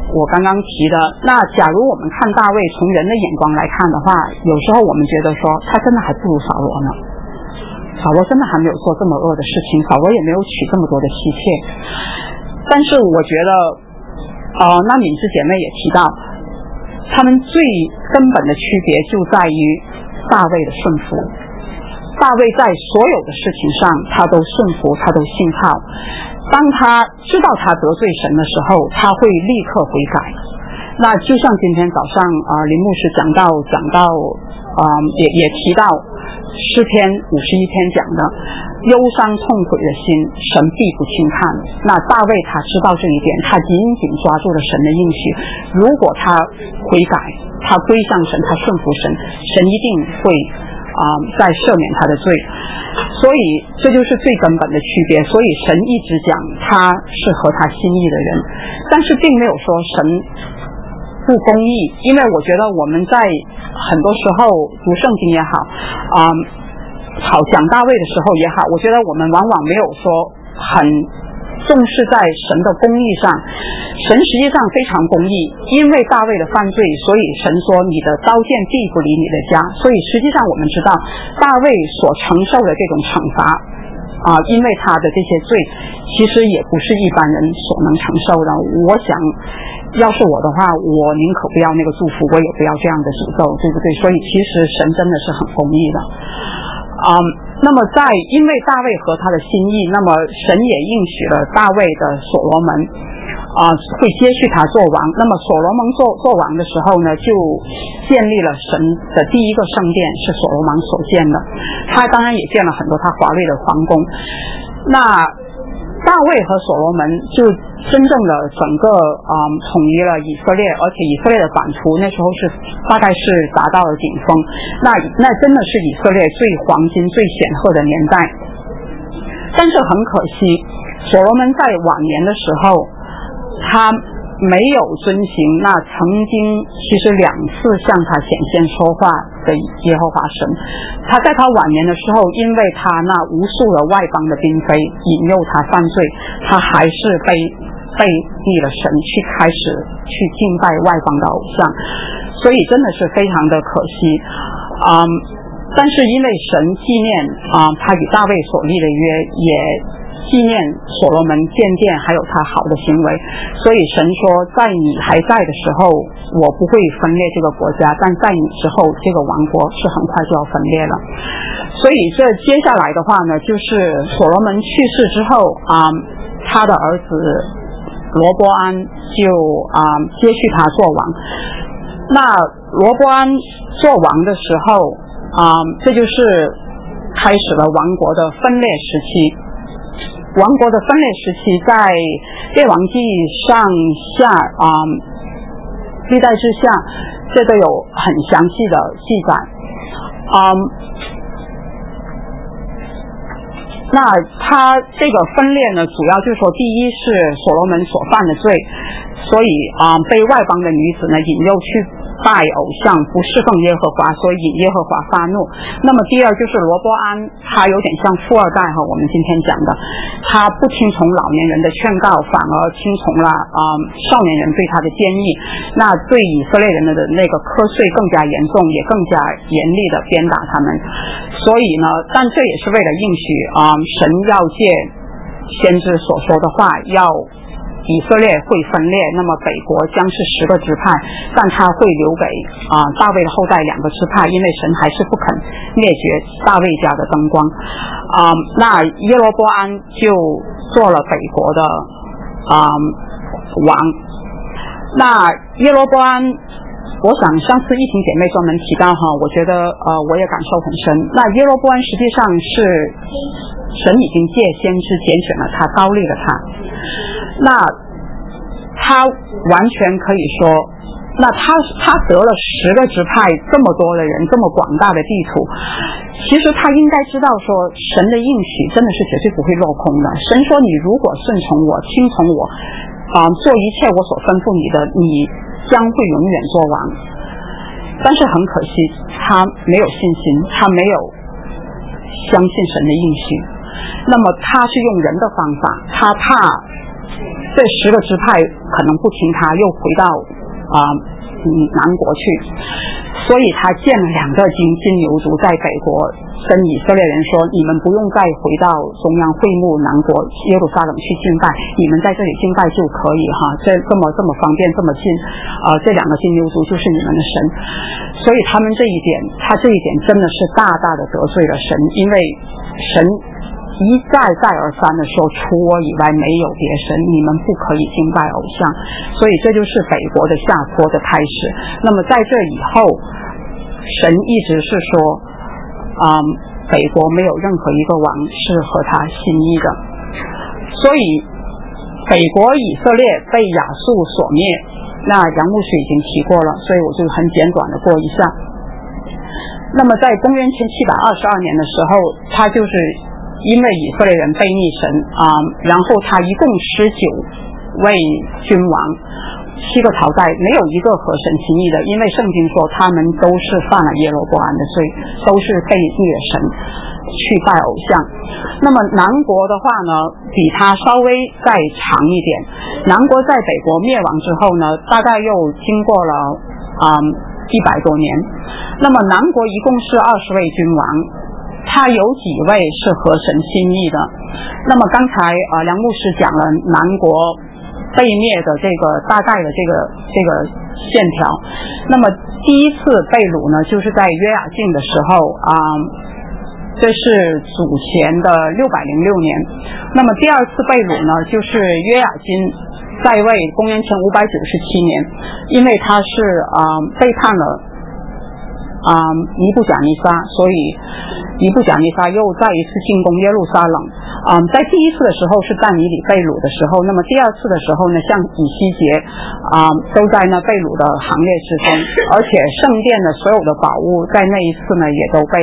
[SPEAKER 2] 我刚刚提的，那假如我们看大卫从人的眼光来看的话，有时候我们觉得说他真的还不如扫罗呢，扫罗真的还没有做这么恶的事情，扫罗也没有娶这么多的妻妾。但是我觉得那敏智姐妹也提到，他们最根本的区别就在于大卫的顺服。大卫在所有的事情上他都顺服，他都信靠。当他知道他得罪神的时候，他会立刻悔改。那就像今天早上林牧师讲到也提到诗篇51篇讲的，忧伤痛悔的心神必不轻看。那大卫他知道这一点，他紧紧抓住了神的应许，如果他悔改，他归向神，他顺服神，神一定会再赦免他的罪。所以这就是最根本的区别。所以神一直讲他是合他心意的人，但是并没有说神不公义。因为我觉得我们在很多时候读圣经也好讲大卫的时候也好，我觉得我们往往没有说很重视在神的公义上。神实际上非常公义，因为大卫的犯罪，所以神说你的刀剑必不离你的家。所以实际上我们知道大卫所承受的这种惩罚因为他的这些罪其实也不是一般人所能承受的。我想要是我的话，我宁可不要那个祝福，我也不要这样的诅咒，对不对？所以其实神真的是很公义的。那么因为大卫和他的心意，那么神也应许了大卫的所罗门会接续他做王。那么所罗门做王的时候呢，就建立了神的第一个圣殿，是所罗门所建的。他当然也建了很多他华丽的皇宫。那大卫和所罗门就真正的整个统一了以色列，而且以色列的版图那时候大概是达到了顶峰。那真的是以色列最黄金最显赫的年代。但是很可惜，所罗门在晚年的时候他没有遵行那曾经其实2次向他显现说话的耶和华神。他在他晚年的时候，因为他那无数的外邦的嫔妃引诱他犯罪，他还是背逆了神，开始去敬拜外邦的偶像。所以真的是非常的可惜。但是因为神纪念他与大卫所立的约，也纪念所罗门建殿还有他好的行为，所以神说在你还在的时候我不会分裂这个国家，但在你之后这个王国是很快就要分裂了。所以这接下来的话呢，就是所罗门去世之后他的儿子罗波安就接续他做王。那罗波安做王的时候这就是开始了王国的分裂时期。王国的分裂时期在列王纪上下历代志下这都有很详细的记载。那他这个分裂呢，主要就是说第一是所罗门所犯的罪，所以被外邦的女子呢引诱去拜偶像，不侍奉耶和华，所以引耶和华发怒。那么第二就是罗波安，他有点像富二代我们今天讲的，他不听从老年人的劝告，反而听从了少年人对他的建议，那对以色列人的那个瞌睡更加严重，也更加严厉的鞭打他们。所以呢，但这也是为了应许神要借先知所说的话，要以色列会分裂，那么北国将是10个支派，但他会留给大卫的后代2个支派，因为神还是不肯灭绝大卫家的灯光。那耶罗波安就做了北国的王。那耶罗波安，我想上次一婷姐妹专门提到我觉得我也感受很深。那耶罗波安实际上是神已经借先知拣选了他，高立了他。那他完全可以说，那他得了10个支派，这么多的人，这么广大的地图，其实他应该知道说神的应许真的是绝对不会落空的。神说你如果顺从我，听从我做一切我所吩咐你的，你将会永远做王。但是很可惜他没有信心，他没有相信神的应许。那么他是用人的方法，他怕这10个支派可能不听他，又回到南国去，所以他建了2个金牛犊在北国，跟以色列人说，你们不用再回到中央会幕南国耶路撒冷去敬拜，你们在这里敬拜就可以哈，这么方便，这么近，这2个金牛犊就是你们的神。所以他这一点真的是大大的得罪了神，因为神一再而三的说，除我以外没有别神，你们不可以敬拜偶像。所以这就是北国的下坡的开始。那么在这以后，神一直是说北国没有任何一个王是合他心意的。所以北国以色列被亚述所灭，那杨牧师已经提过了，所以我就很简短的过一下。那么在公元前722年的时候，他就是因为以色列人背逆神然后他一共19位君王，7个朝代没有一个合神心意的，因为圣经说他们都是犯了耶罗波安的罪，都是背逆了神去拜偶像。那么南国的话呢，比他稍微再长一点。南国在北国灭亡之后呢，大概又经过了100多年。那么南国一共是20位君王，他有几位是合神心意的。那么刚才梁牧师讲了南国被灭的这个大概的这个线条。那么第一次被掳呢，就是在约雅敬的时候这是主前的606年。那么第二次被掳呢，就是约雅金在位公元前597年，因为他是背叛了尼布甲尼撒，所以尼布甲尼撒又再一次进攻耶路撒冷。在第一次的时候是但以理被掳的时候，那么第二次的时候呢，像以西结都在那被掳的行列之中，而且圣殿的所有的宝物在那一次呢也都被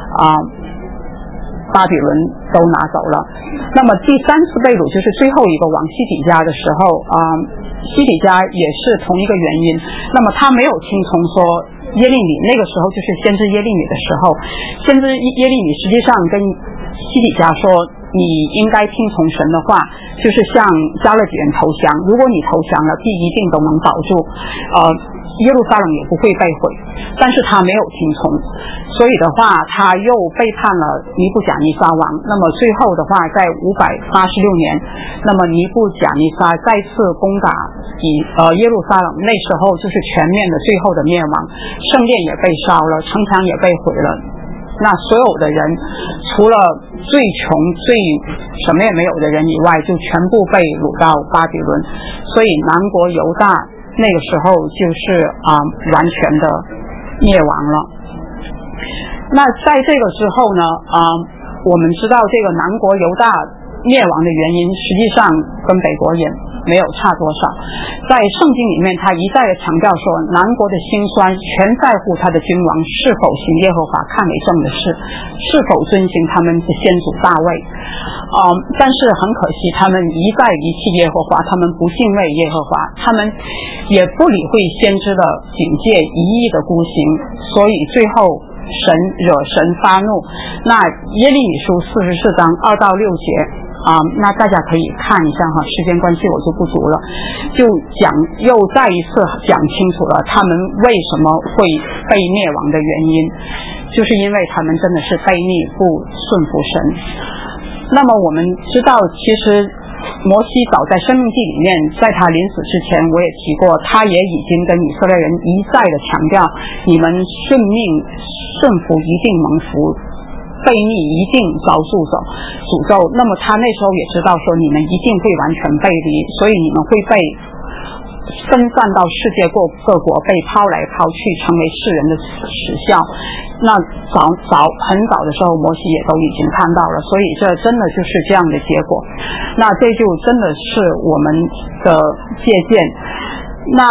[SPEAKER 2] 巴比伦都拿走了。那么第3次被掳就是最后一个王西底家的时候西底家也是同一个原因，那么他没有听从说耶利米，那个时候就是先知耶利米的时候，先知耶利米实际上跟西底家说，你应该听从神的话，就是向加勒底人投降，如果你投降了，地一定都能保住，耶路撒冷也不会被毁。但是他没有听从，所以的话他又背叛了尼布甲尼撒王。那么最后的话在586年，那么尼布甲尼撒再次攻打耶路撒冷，那时候就是全面的最后的灭亡，圣殿也被烧了，城墙也被毁了。那所有的人除了最穷最什么也没有的人以外，就全部被掳到巴比伦。所以南国犹大那个时候就是完全的灭亡了。那在这个之后呢我们知道这个南国犹大灭亡的原因实际上跟北国也没有差多少。在圣经里面他一再的强调说，南国的辛酸全在乎他的君王是否行耶和华看为正的事，是否遵行他们的先祖大卫。但是很可惜他们一再离弃耶和华，他们不敬畏耶和华，他们也不理会先知的警戒，一意的孤行，所以最后惹神发怒。那耶利米书44章2到6节那大家可以看一下哈，时间关系我就不读了，就又再一次讲清楚了他们为什么会被灭亡的原因，就是因为他们真的是背逆不顺服神。那么我们知道其实摩西早在申命记里面，在他临死之前我也提过，他也已经跟以色列人一再的强调，你们顺服一定蒙福，背逆一定遭诅咒。那么他那时候也知道说你们一定会完全背离，所以你们会被分散到世界各国，被抛来抛去，成为世人的耻笑。那很早的时候摩西也都已经看到了，所以这真的就是这样的结果。那这就真的是我们的借鉴。那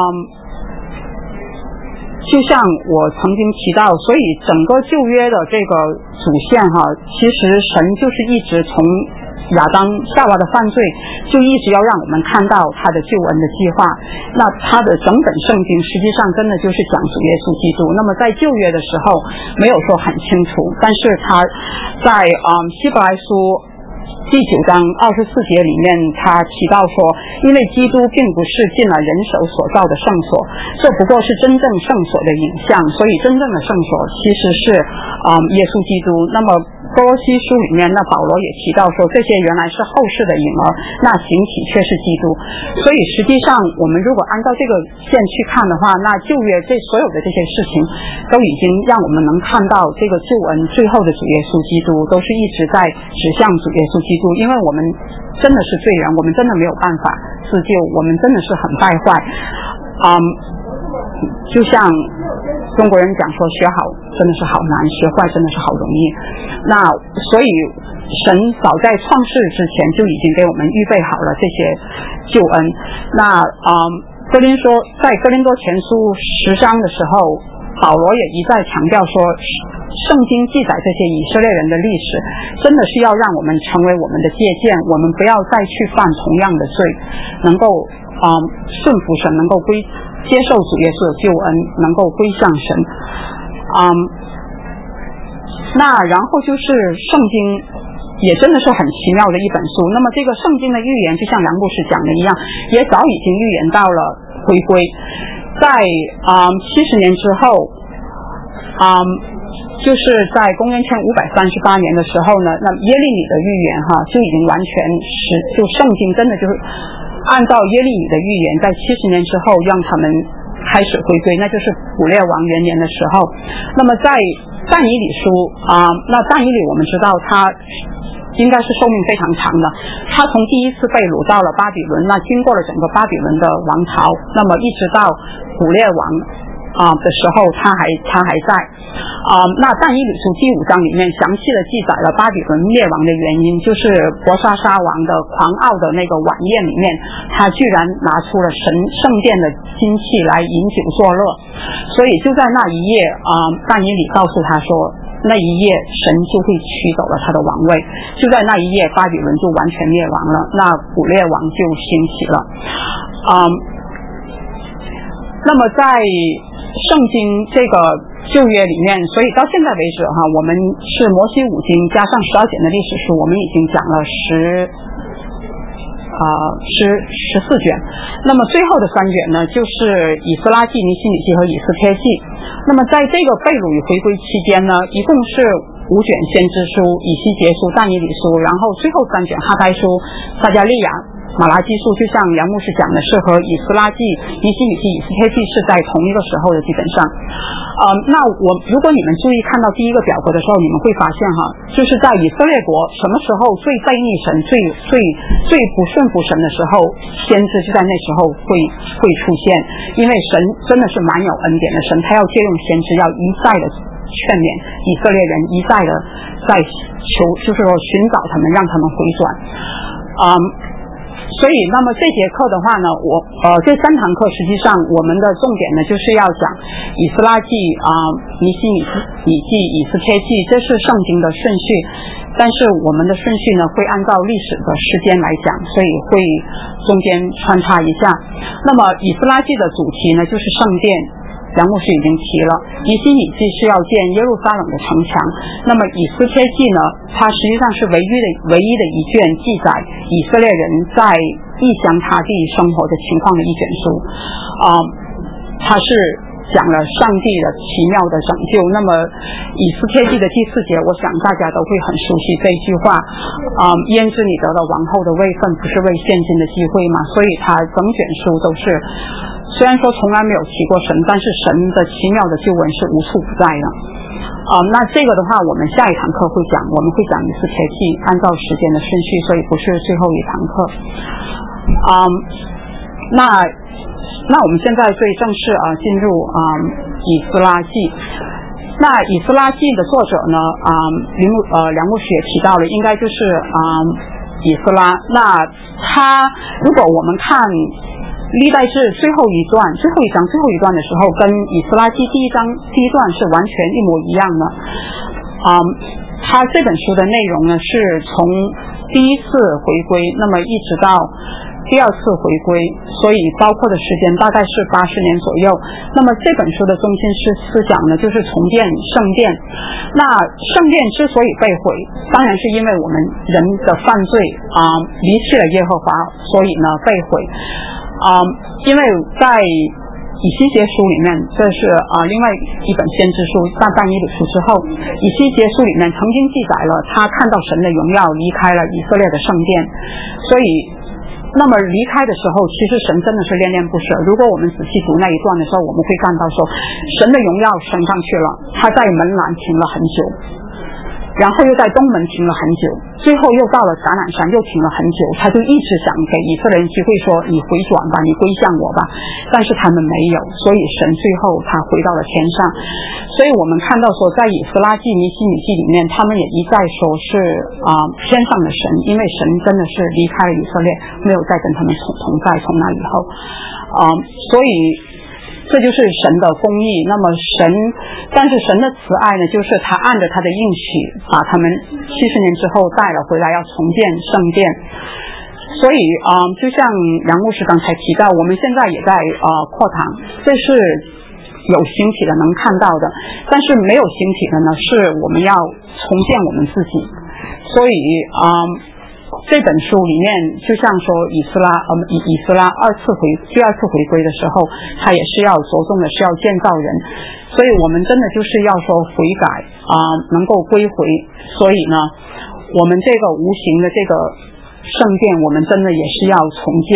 [SPEAKER 2] 就像我曾经提到，所以整个旧约的这个主线其实神就是一直从亚当夏娃的犯罪就一直要让我们看到他的救恩的计划。那他的整本圣经实际上真的就是讲主耶稣基督。那么在旧约的时候没有说很清楚，但是他在希伯来书第9章24节里面，他提到说，因为基督并不是进了人手所造的圣所，这不过是真正圣所的影像，所以真正的圣所其实是耶稣基督。那么哥罗西书里面，那保罗也提到说，这些原来是后世的影儿，那形体却是基督。所以实际上我们如果按照这个线去看的话，那旧约这所有的这些事情都已经让我们能看到这个救恩最后的主耶稣基督都是一直在指向主耶稣基督。因为我们真的是罪人，我们真的没有办法自救，我们真的是很败坏。就像中国人讲说，学好真的是好难，学坏真的是好容易。那所以神早在创世之前就已经给我们预备好了这些救恩。那在哥林多前书10章的时候，保罗也一再强调说，圣经记载这些以色列人的历史真的是要让我们成为我们的借鉴，我们不要再去犯同样的罪，能够顺服神，能够接受主耶稣的救恩，能够归向神。那然后就是圣经也真的是很奇妙的一本书。那么这个圣经的预言就像梁牧师讲的一样，也早已经预言到了回归。在70年之后，就是在公元前538年的时候呢，那耶利米的预言就已经完全就圣经真的就是按照耶利米的预言，在70年之后让他们开始回归，那就是古列王元年的时候。那么在但以理书那但以理我们知道他应该是寿命非常长的，他从第一次被掳到了巴比伦，那经过了整个巴比伦的王朝，那么一直到古列王的时候他还在。那但以理书第5章里面详细的记载了巴比伦灭亡的原因，就是伯沙撒王的狂傲的那个晚宴里面，他居然拿出了圣殿的金器来饮酒作乐。所以就在那一夜但以理告诉他说，那一夜神就会取走了他的王位，就在那一夜巴比伦就完全灭亡了，那古列王就兴起了。那么在圣经这个旧约里面，所以到现在为止我们是摩西5经加上12卷的历史书，我们已经讲了14卷。那么最后的3卷呢，就是以斯拉记、尼希米记和以斯帖记。那么在这个被掳与回归期间呢，一共是5卷先知书、以西结书、但以理书，然后最后3卷哈该书、撒迦利亚、马拉基书，就像梁牧师讲的，是和以斯拉记、尼希米记、以斯帖记是在同一个时候的，基本上。那如果你们注意看到第一个表格的时候，你们会发现就是在以色列国什么时候最背逆神、最不顺服神的时候，先知就在那时候会出现。因为神真的是蛮有恩典的神，他要借用先知，要一再的劝勉以色列人，一再的在求，就是说寻找他们，让他们回转。所以那么这节课的话呢，这3堂课实际上我们的重点呢就是要讲以斯拉记尼希米记、以斯帖记，这是圣经的顺序，但是我们的顺序呢会按照历史的时间来讲，所以会中间穿插一下。那么以斯拉记的主题呢就是圣殿，梁牧师已经提了。尼希米记是要建耶路撒冷的城墙，那么以斯帖记呢，它实际上是唯一的一卷记载以色列人在异乡他地生活的情况的一卷书。它是讲了上帝的奇妙的拯救。那么以斯帖记的第4节，我想大家都会很熟悉这一句话，焉知你得了王后的位分，不是为现今的机会嘛？所以它整卷书都是，虽然说从来没有提过神，但是神的奇妙的救恩是无处不在的。那这个的话我们下一堂课会讲，我们会讲以斯帖记按照时间的顺序，所以不是最后一堂课。那我们现在最正式进入以斯拉记。那以斯拉记的作者呢梁牧师也提到了，应该就是以斯拉。那他如果我们看历代志最后一章最后一段的时候，跟以斯拉记第一段是完全一模一样的。他这本书的内容呢是从第一次回归，那么一直到第二次回归，所以包括的时间大概是80年左右。那么这本书的中心思想呢，就是重建圣殿。那圣殿之所以被毁，当然是因为我们人的犯罪离弃了耶和华，所以呢被毁。因为在以西结书里面，这是另外一本先知书但以理书之后，以西结书里面曾经记载了他看到神的荣耀离开了以色列的圣殿，所以那么离开的时候，其实神真的是恋恋不舍。如果我们仔细读那一段的时候，我们会看到说神的荣耀升上去了，他在门栏停了很久，然后又在东门停了很久，最后又到了橄榄山又停了很久，他就一直想给以色列人机会说你回转吧，你归向我吧，但是他们没有，所以神最后他回到了天上。所以我们看到说在以斯拉记、尼希米记里面，他们也一再说是天上的神，因为神真的是离开了以色列，没有再跟他们同在，从那以后所以这就是神的公义。那么但是神的慈爱呢，就是他按着他的应许把他们70年之后带了回来，要重建圣殿。所以就像杨牧师刚才提到，我们现在也在扩堂，这是有形体的能看到的，但是没有形体的呢，是我们要重建我们自己。所以这本书里面就像说以斯拉第二次回归的时候，他也是要着重的是要建造人，所以我们真的就是要说悔改能够归回。所以呢，我们这个无形的这个圣殿，我们真的也是要重建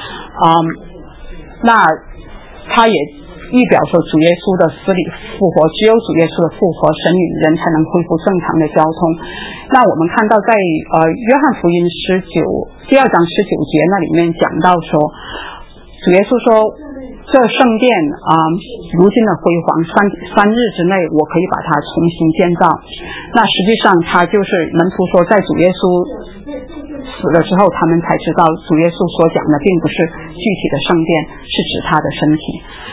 [SPEAKER 2] 那他也预表说主耶稣的死里复活，只有主耶稣的复活，神与人才能恢复正常的交通。那我们看到在约翰福音第2章19节那里面讲到说，主耶稣说这圣殿如今的辉煌三日之内我可以把它重新建造。那实际上他就是门徒说在主耶稣死了之后，他们才知道主耶稣所讲的并不是具体的圣殿，是指他的身体。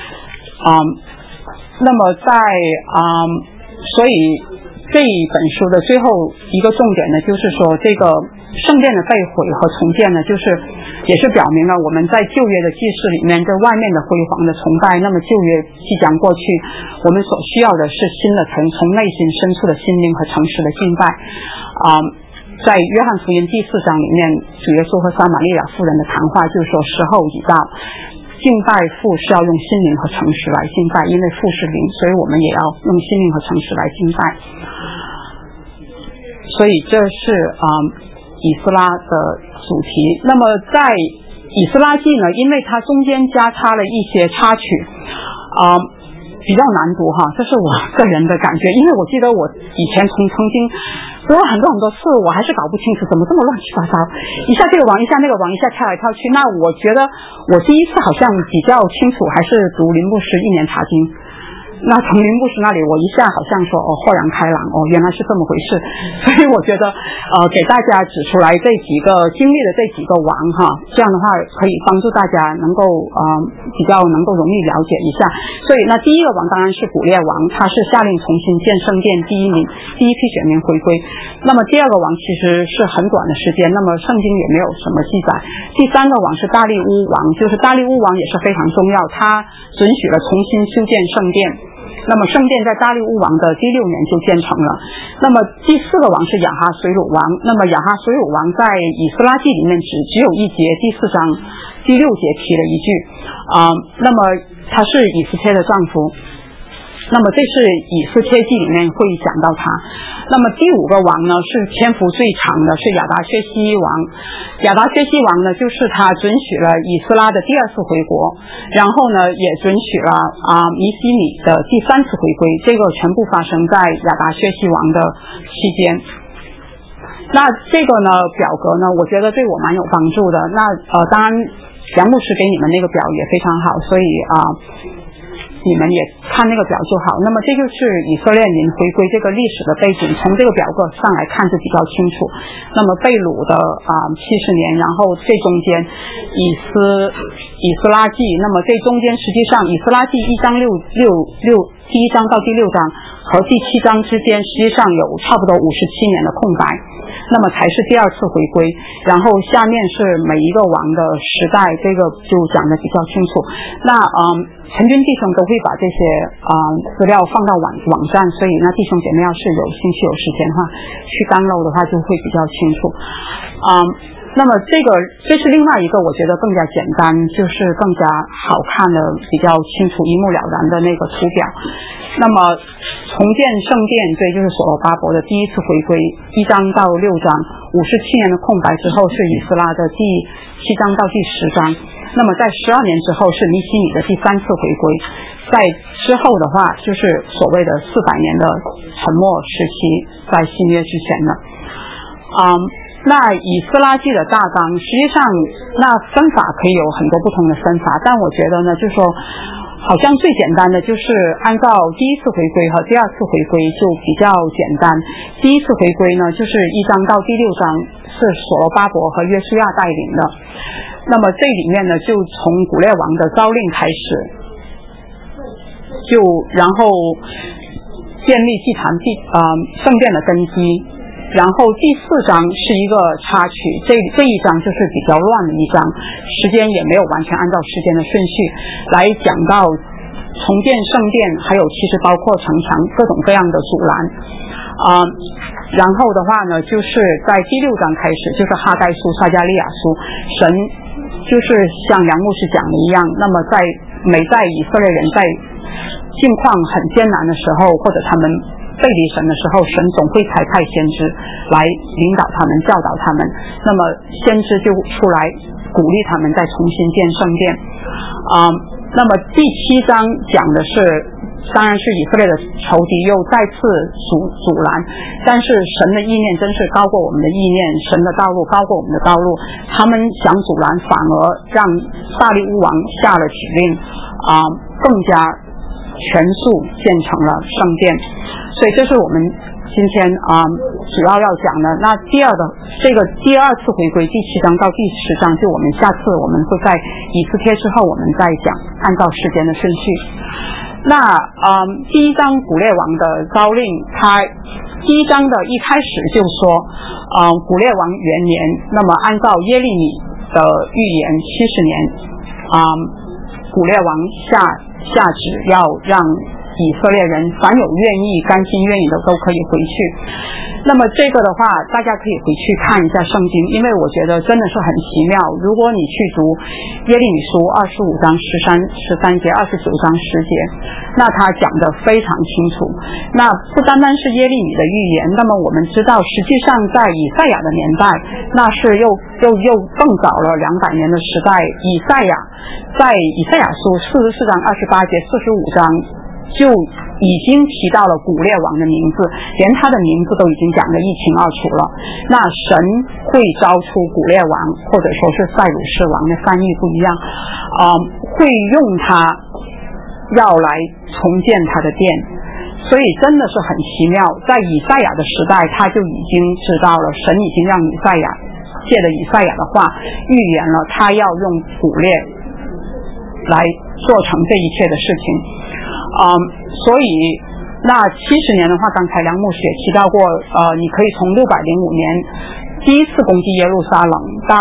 [SPEAKER 2] 那么所以这一本书的最后一个重点呢，就是说这个圣殿的被毁和重建呢，也是表明了我们在旧约的祭祀里面，这外面的辉煌的崇拜，那么旧约即将过去，我们所需要的是新的从内心深处的心灵和诚实的敬拜。在约翰福音第4章里面，主耶稣和撒玛利亚妇人的谈话就说时候已到，敬拜父是要用心灵和诚实来敬拜，因为父是灵，所以我们也要用心灵和诚实来敬拜。所以这是以斯拉的主题。那么在以斯拉记呢，因为它中间加插了一些插曲比较难读这是我个人的感觉，因为我记得我以前曾经读了很多次，我还是搞不清楚怎么这么乱七八糟，一下这个王一下那个王，一下跳来跳去。那我觉得我第一次好像比较清楚，还是读林牧师1年查经。那从林牧师那里我一下好像说豁然开朗，原来是这么回事。所以我觉得给大家指出来这几个经历的这几个王这样的话可以帮助大家能够比较能够容易了解一下。所以那第一个王当然是古列王，他是下令重新建圣殿，第一批选民回归。那么第二个王其实是很短的时间，那么圣经也没有什么记载。第三个王是大利乌王，就是大利乌王也是非常重要，他准许了重新修建圣殿。那么圣殿在大利乌王的第6年就建成了。那么第4个王是亚哈水鲁王，那么亚哈水鲁王在以斯拉记里面只有一节，第4章第6节提了一句那么他是以斯帖的丈夫，那么这是以斯帖记里面会讲到他。那么第5个王呢是篇幅最长的，是亚达薛西王。亚达薛西王呢，就是他准许了以斯拉的第2次回国，然后呢也准许了尼希米的第3次回归，这个全部发生在亚达薛西王的期间。那这个呢表格呢，我觉得对我蛮有帮助的。那当然杨牧师给你们那个表也非常好，所以你们也看那个表就好。那么这就是以色列民回归这个历史的背景，从这个表格上来看就比较清楚。那么被掳的70年，然后这中间以斯拉记，那么这中间实际上以斯拉记1章第1章到第6章和第7章之间实际上有差不多57年的空白。 那么才是第二次回归。然后下面是每一个王的时代，这个就讲得比较清楚。那陈军弟兄都会把这些资料放到网站，所以那弟兄姐妹要是有兴趣有时间的话，去download的话就会比较清楚。那么这是另外一个我觉得更加简单，就是更加好看的，比较清楚一目了然的那个图表。那么重建圣殿，对，就是所罗巴伯的第一次回归，1章到6章，57年的空白之后是以斯拉的第7章到第10章。那么在12年之后是尼希米的第3次回归，在之后的话就是所谓的400年的沉默时期，在新约之前的。那以斯拉记的大纲，实际上那分法可以有很多不同的分法，但我觉得呢，就是说好像最简单的就是按照第一次回归和第二次回归就比较简单。第一次回归呢，就是1章到第6章是所罗巴伯和约书亚带领的。那么这里面呢，就从古列王的诏令开始，然后建立祭坛圣殿的根基。然后第4章是一个插曲，这一章就是比较乱的一章，时间也没有完全按照时间的顺序来讲到重建圣殿，还有其实包括城墙各种各样的阻拦。然后的话呢，就是在第6章开始，就是哈该书、撒迦利亚书，神就是像梁牧师讲的一样，那么每在以色列人在境况很艰难的时候，或者他们背离神的时候，神总会差派先知来领导他们、教导他们。那么先知就出来鼓励他们再重新建圣殿。那么第7章讲的是，当然是以色列的仇敌又再次阻拦，但是神的意念真是高过我们的意念，神的道路高过我们的道路。他们想阻拦，反而让大利乌王下了指令，更加全速建成了圣殿。所以这是我们今天主要讲的。那第二次回归第7章到第10章，就我们下次我们会在以斯帖之后我们再讲，按照时间的顺序。那第1章古列王的诏令，他第1章的一开始就说古列王元年，那么按照耶利米的预言70年，古列王下旨要让以色列人凡有愿意、甘心愿意的都可以回去。那么这个的话，大家可以回去看一下圣经，因为我觉得真的是很奇妙。如果你去读耶利米书25章13节、29章10节，那他讲的非常清楚。那不单单是耶利米的预言，那么我们知道，实际上在以赛亚的年代，那是又更早了200年的时代。在以赛亚书44章28节、45章。就已经提到了古列王的名字，连他的名字都已经讲得一清二楚了。那神会招出古列王，或者说是塞鲁士王，的翻译不一样，会用他要来重建他的殿。所以真的是很奇妙，在以赛亚的时代，他就已经知道了，神已经让借着以赛亚的话预言了，他要用古列来做成这一切的事情。所以那70年的话，刚才梁牧师也提到过，你可以从605年第一次攻击耶路撒冷到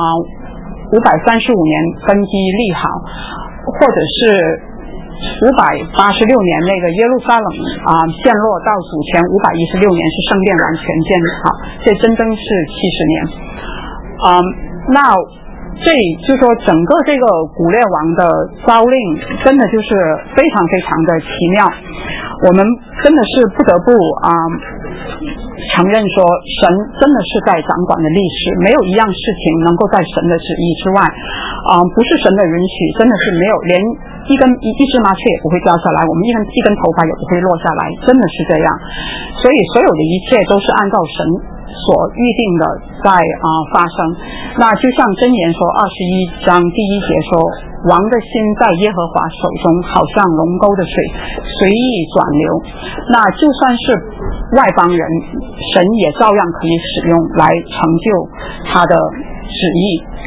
[SPEAKER 2] 535年根基立好，或者是586年那个耶路撒冷陷落到主前516年是圣殿完全建好，这真正是70年。那这就说整个这个古列王的诏令真的就是非常非常的奇妙，我们真的是不得不承认说神真的是在掌管的历史，没有一样事情能够在神的旨意之外，不是神的允许，真的是没有，连一只麻雀也不会掉下来，我们一根头发也不会落下来，真的是这样。所以所有的一切都是按照神所预定的在发生。那就像箴言说21章第1节说，王的心在耶和华手中，好像龙沟的水随意转流。那就算是外邦人，神也照样可以使用来成就他的旨意。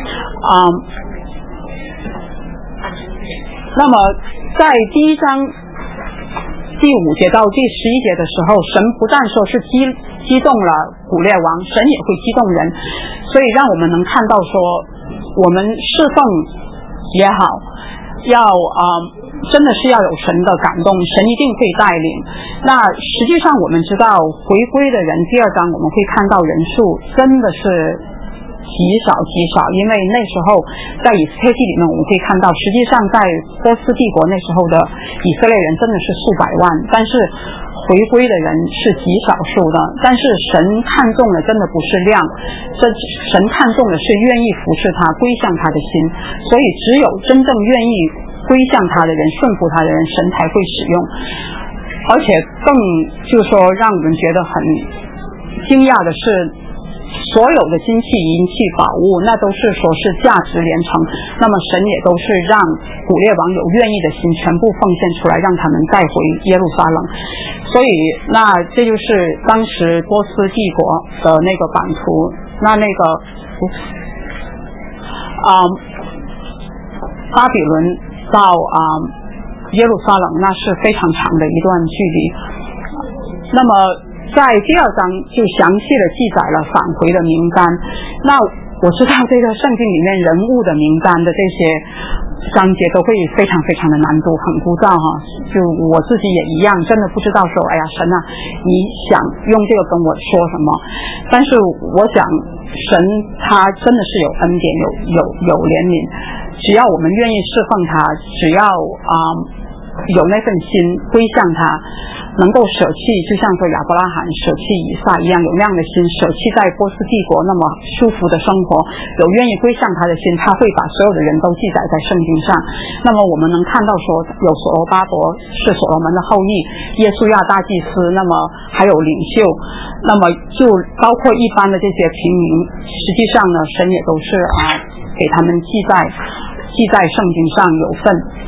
[SPEAKER 2] 那么在第1章第5节到第11节的时候，神不但说是激动了古列王，神也会激动人，所以让我们能看到说，我们侍奉也好，要真的是要有神的感动，神一定会带领。那实际上我们知道回归的人，第二章我们会看到人数真的是极少，因为那时候在以斯帖记里面我们会看到，实际上在波斯帝国那时候的以色列人真的是数百万，但是回归的人是极少数的。但是神看重的真的不是量，神看重的是愿意服侍他，归向他的心。所以只有真正愿意归向他的人，顺服他的人，神才会使用。而且更就是说让我们觉得很惊讶的是，所有的金器银器宝物，那都是说是价值连城，那么神也都是让古列王有愿意的心，全部奉献出来，让他们带回耶路撒冷。所以那这就是当时波斯帝国的那个版图，那个巴比伦到耶路撒冷，那是非常长的一段距离。那么在第二章就详细的记载了返回的名单。那我知道这个圣经里面人物的名单的这些章节都会非常非常的难读，很枯燥哈。就我自己也一样，真的不知道说，哎呀神啊，你想用这个跟我说什么？但是我想神他真的是有恩典，有怜悯，只要我们愿意侍奉他，只要有那份心归向他，能够舍弃，就像说亚伯拉罕舍弃以撒一样，有那样的心，舍弃在波斯帝国那么舒服的生活，有愿意归向他的心，他会把所有的人都记载在圣经上。那么我们能看到说，有所罗巴伯是所罗门的后裔，耶稣亚大祭司，那么还有领袖，那么就包括一般的这些平民，实际上呢，神也都是给他们记在圣经上有份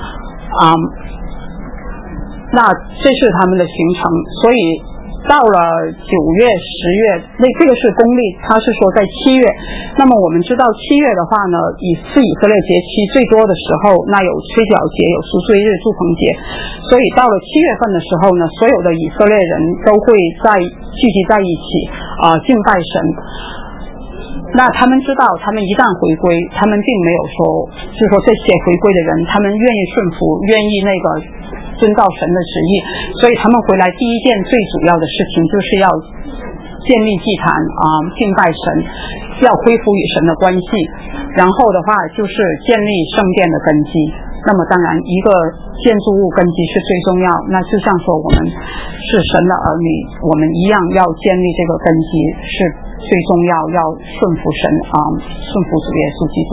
[SPEAKER 2] 那这是他们的行程。所以到了9月10月，这个是公历，他是说在7月。那么我们知道7月的话呢，以色列节期最多的时候，那有吹角节，有赎罪日、祝棚节。所以到了7月份的时候呢，所有的以色列人都会聚集在一起敬拜神。那他们知道，他们一旦回归，他们并没有说，就是说这些回归的人，他们愿意顺服，愿意那个遵照神的旨意，所以他们回来第一件最主要的事情就是要建立祭坛敬拜神，要恢复与神的关系。然后的话就是建立圣殿的根基。那么当然一个建筑物根基是最重要，那就像说我们是神的儿女，我们一样要建立这个根基是最重要，要顺服神顺服主耶稣基督。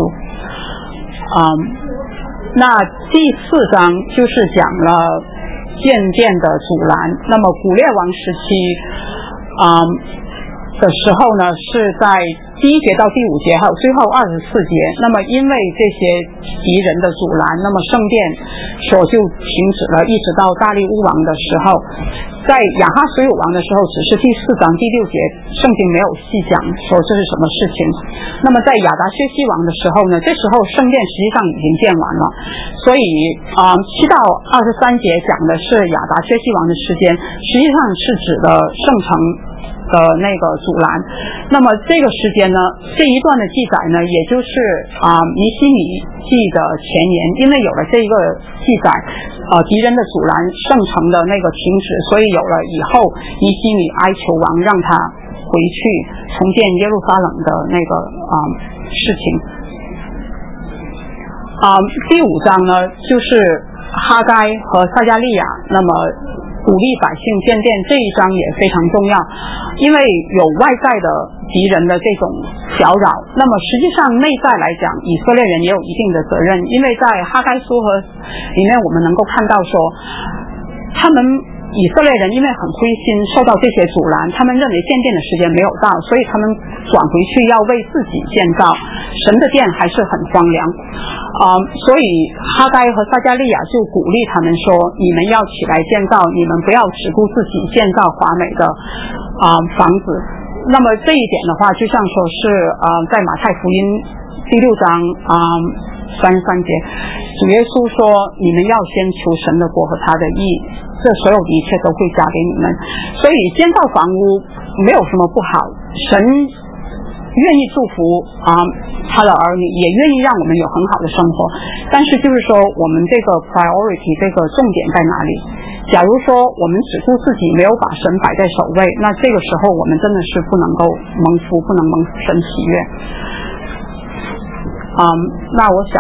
[SPEAKER 2] 那第4章就是讲了建殿的阻拦。那么古列王时期的时候呢，是在第1节到第5节，还有最后24节。那么因为这些敌人的阻拦，那么圣殿所就停止了，一直到大利乌王的时候。在亚哈随鲁王的时候，只是第4章第6节，圣经没有细讲说这是什么事情。那么在亚达薛西王的时候呢，这时候圣殿实际上已经建完了，所以7到23节讲的是亚达薛西王的时间，实际上是指的圣城的那个阻拦。那么这个时间呢，这一段的记载呢，也就是尼希米记的前言，因为有了这一个记载敌人的阻拦，圣城的那个停止，所以有了以后尼希米哀求王让他回去重建耶路撒冷的那个事情。第5章呢，就是哈该和撒迦利亚，那么鼓励百姓建殿，这一章也非常重要，因为有外在的敌人的这种搅扰，那么实际上内在来讲，以色列人也有一定的责任，因为在哈该书和里面我们能够看到说，他们以色列人因为很灰心，受到这些阻拦，他们认为建殿的时间没有到，所以他们转回去要为自己建造，神的殿还是很荒凉。所以哈该和撒迦利亚就鼓励他们说，你们要起来建造，你们不要只顾自己建造华美的房子。那么这一点的话，就像说是在马太福音第6章33节，主耶稣说，你们要先求神的国和他的义，这所有的一切都会加给你们。所以建造房屋没有什么不好，神愿意祝福他的儿女，也愿意让我们有很好的生活。但是就是说，我们这个 priority 这个重点在哪里？假如说我们只顾自己，没有把神摆在首位，那这个时候我们真的是不能够蒙福，不能蒙神喜悦。那我想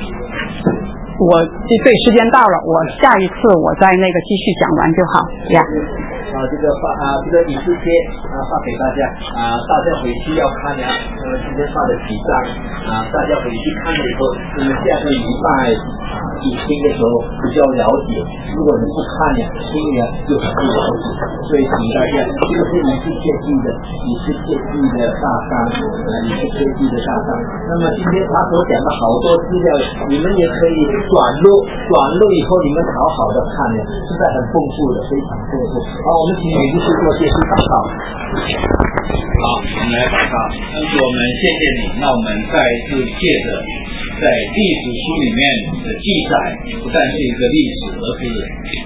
[SPEAKER 2] 对，时间到了，我下一次我再继续讲完就好呀。
[SPEAKER 1] 这个以斯帖发给大家大家回去要看呀。今天发的几张大家回去看了以后，你们下个礼拜你听的时候比较了解。如果你不看呀，听呀就很不了解。所以请大家，这个是以斯帖记的大纲以斯帖记的大纲。那么今天他所讲的好多资料，你们也可以转录以后，你们好好的看呀，实在很丰富的，非常丰富。好，我们请女律师做结束祷告。
[SPEAKER 3] 好，我们来祷告。恩主，我们谢谢你。那我们再一次借着在历史书里面的记载，不但是一个历史，而是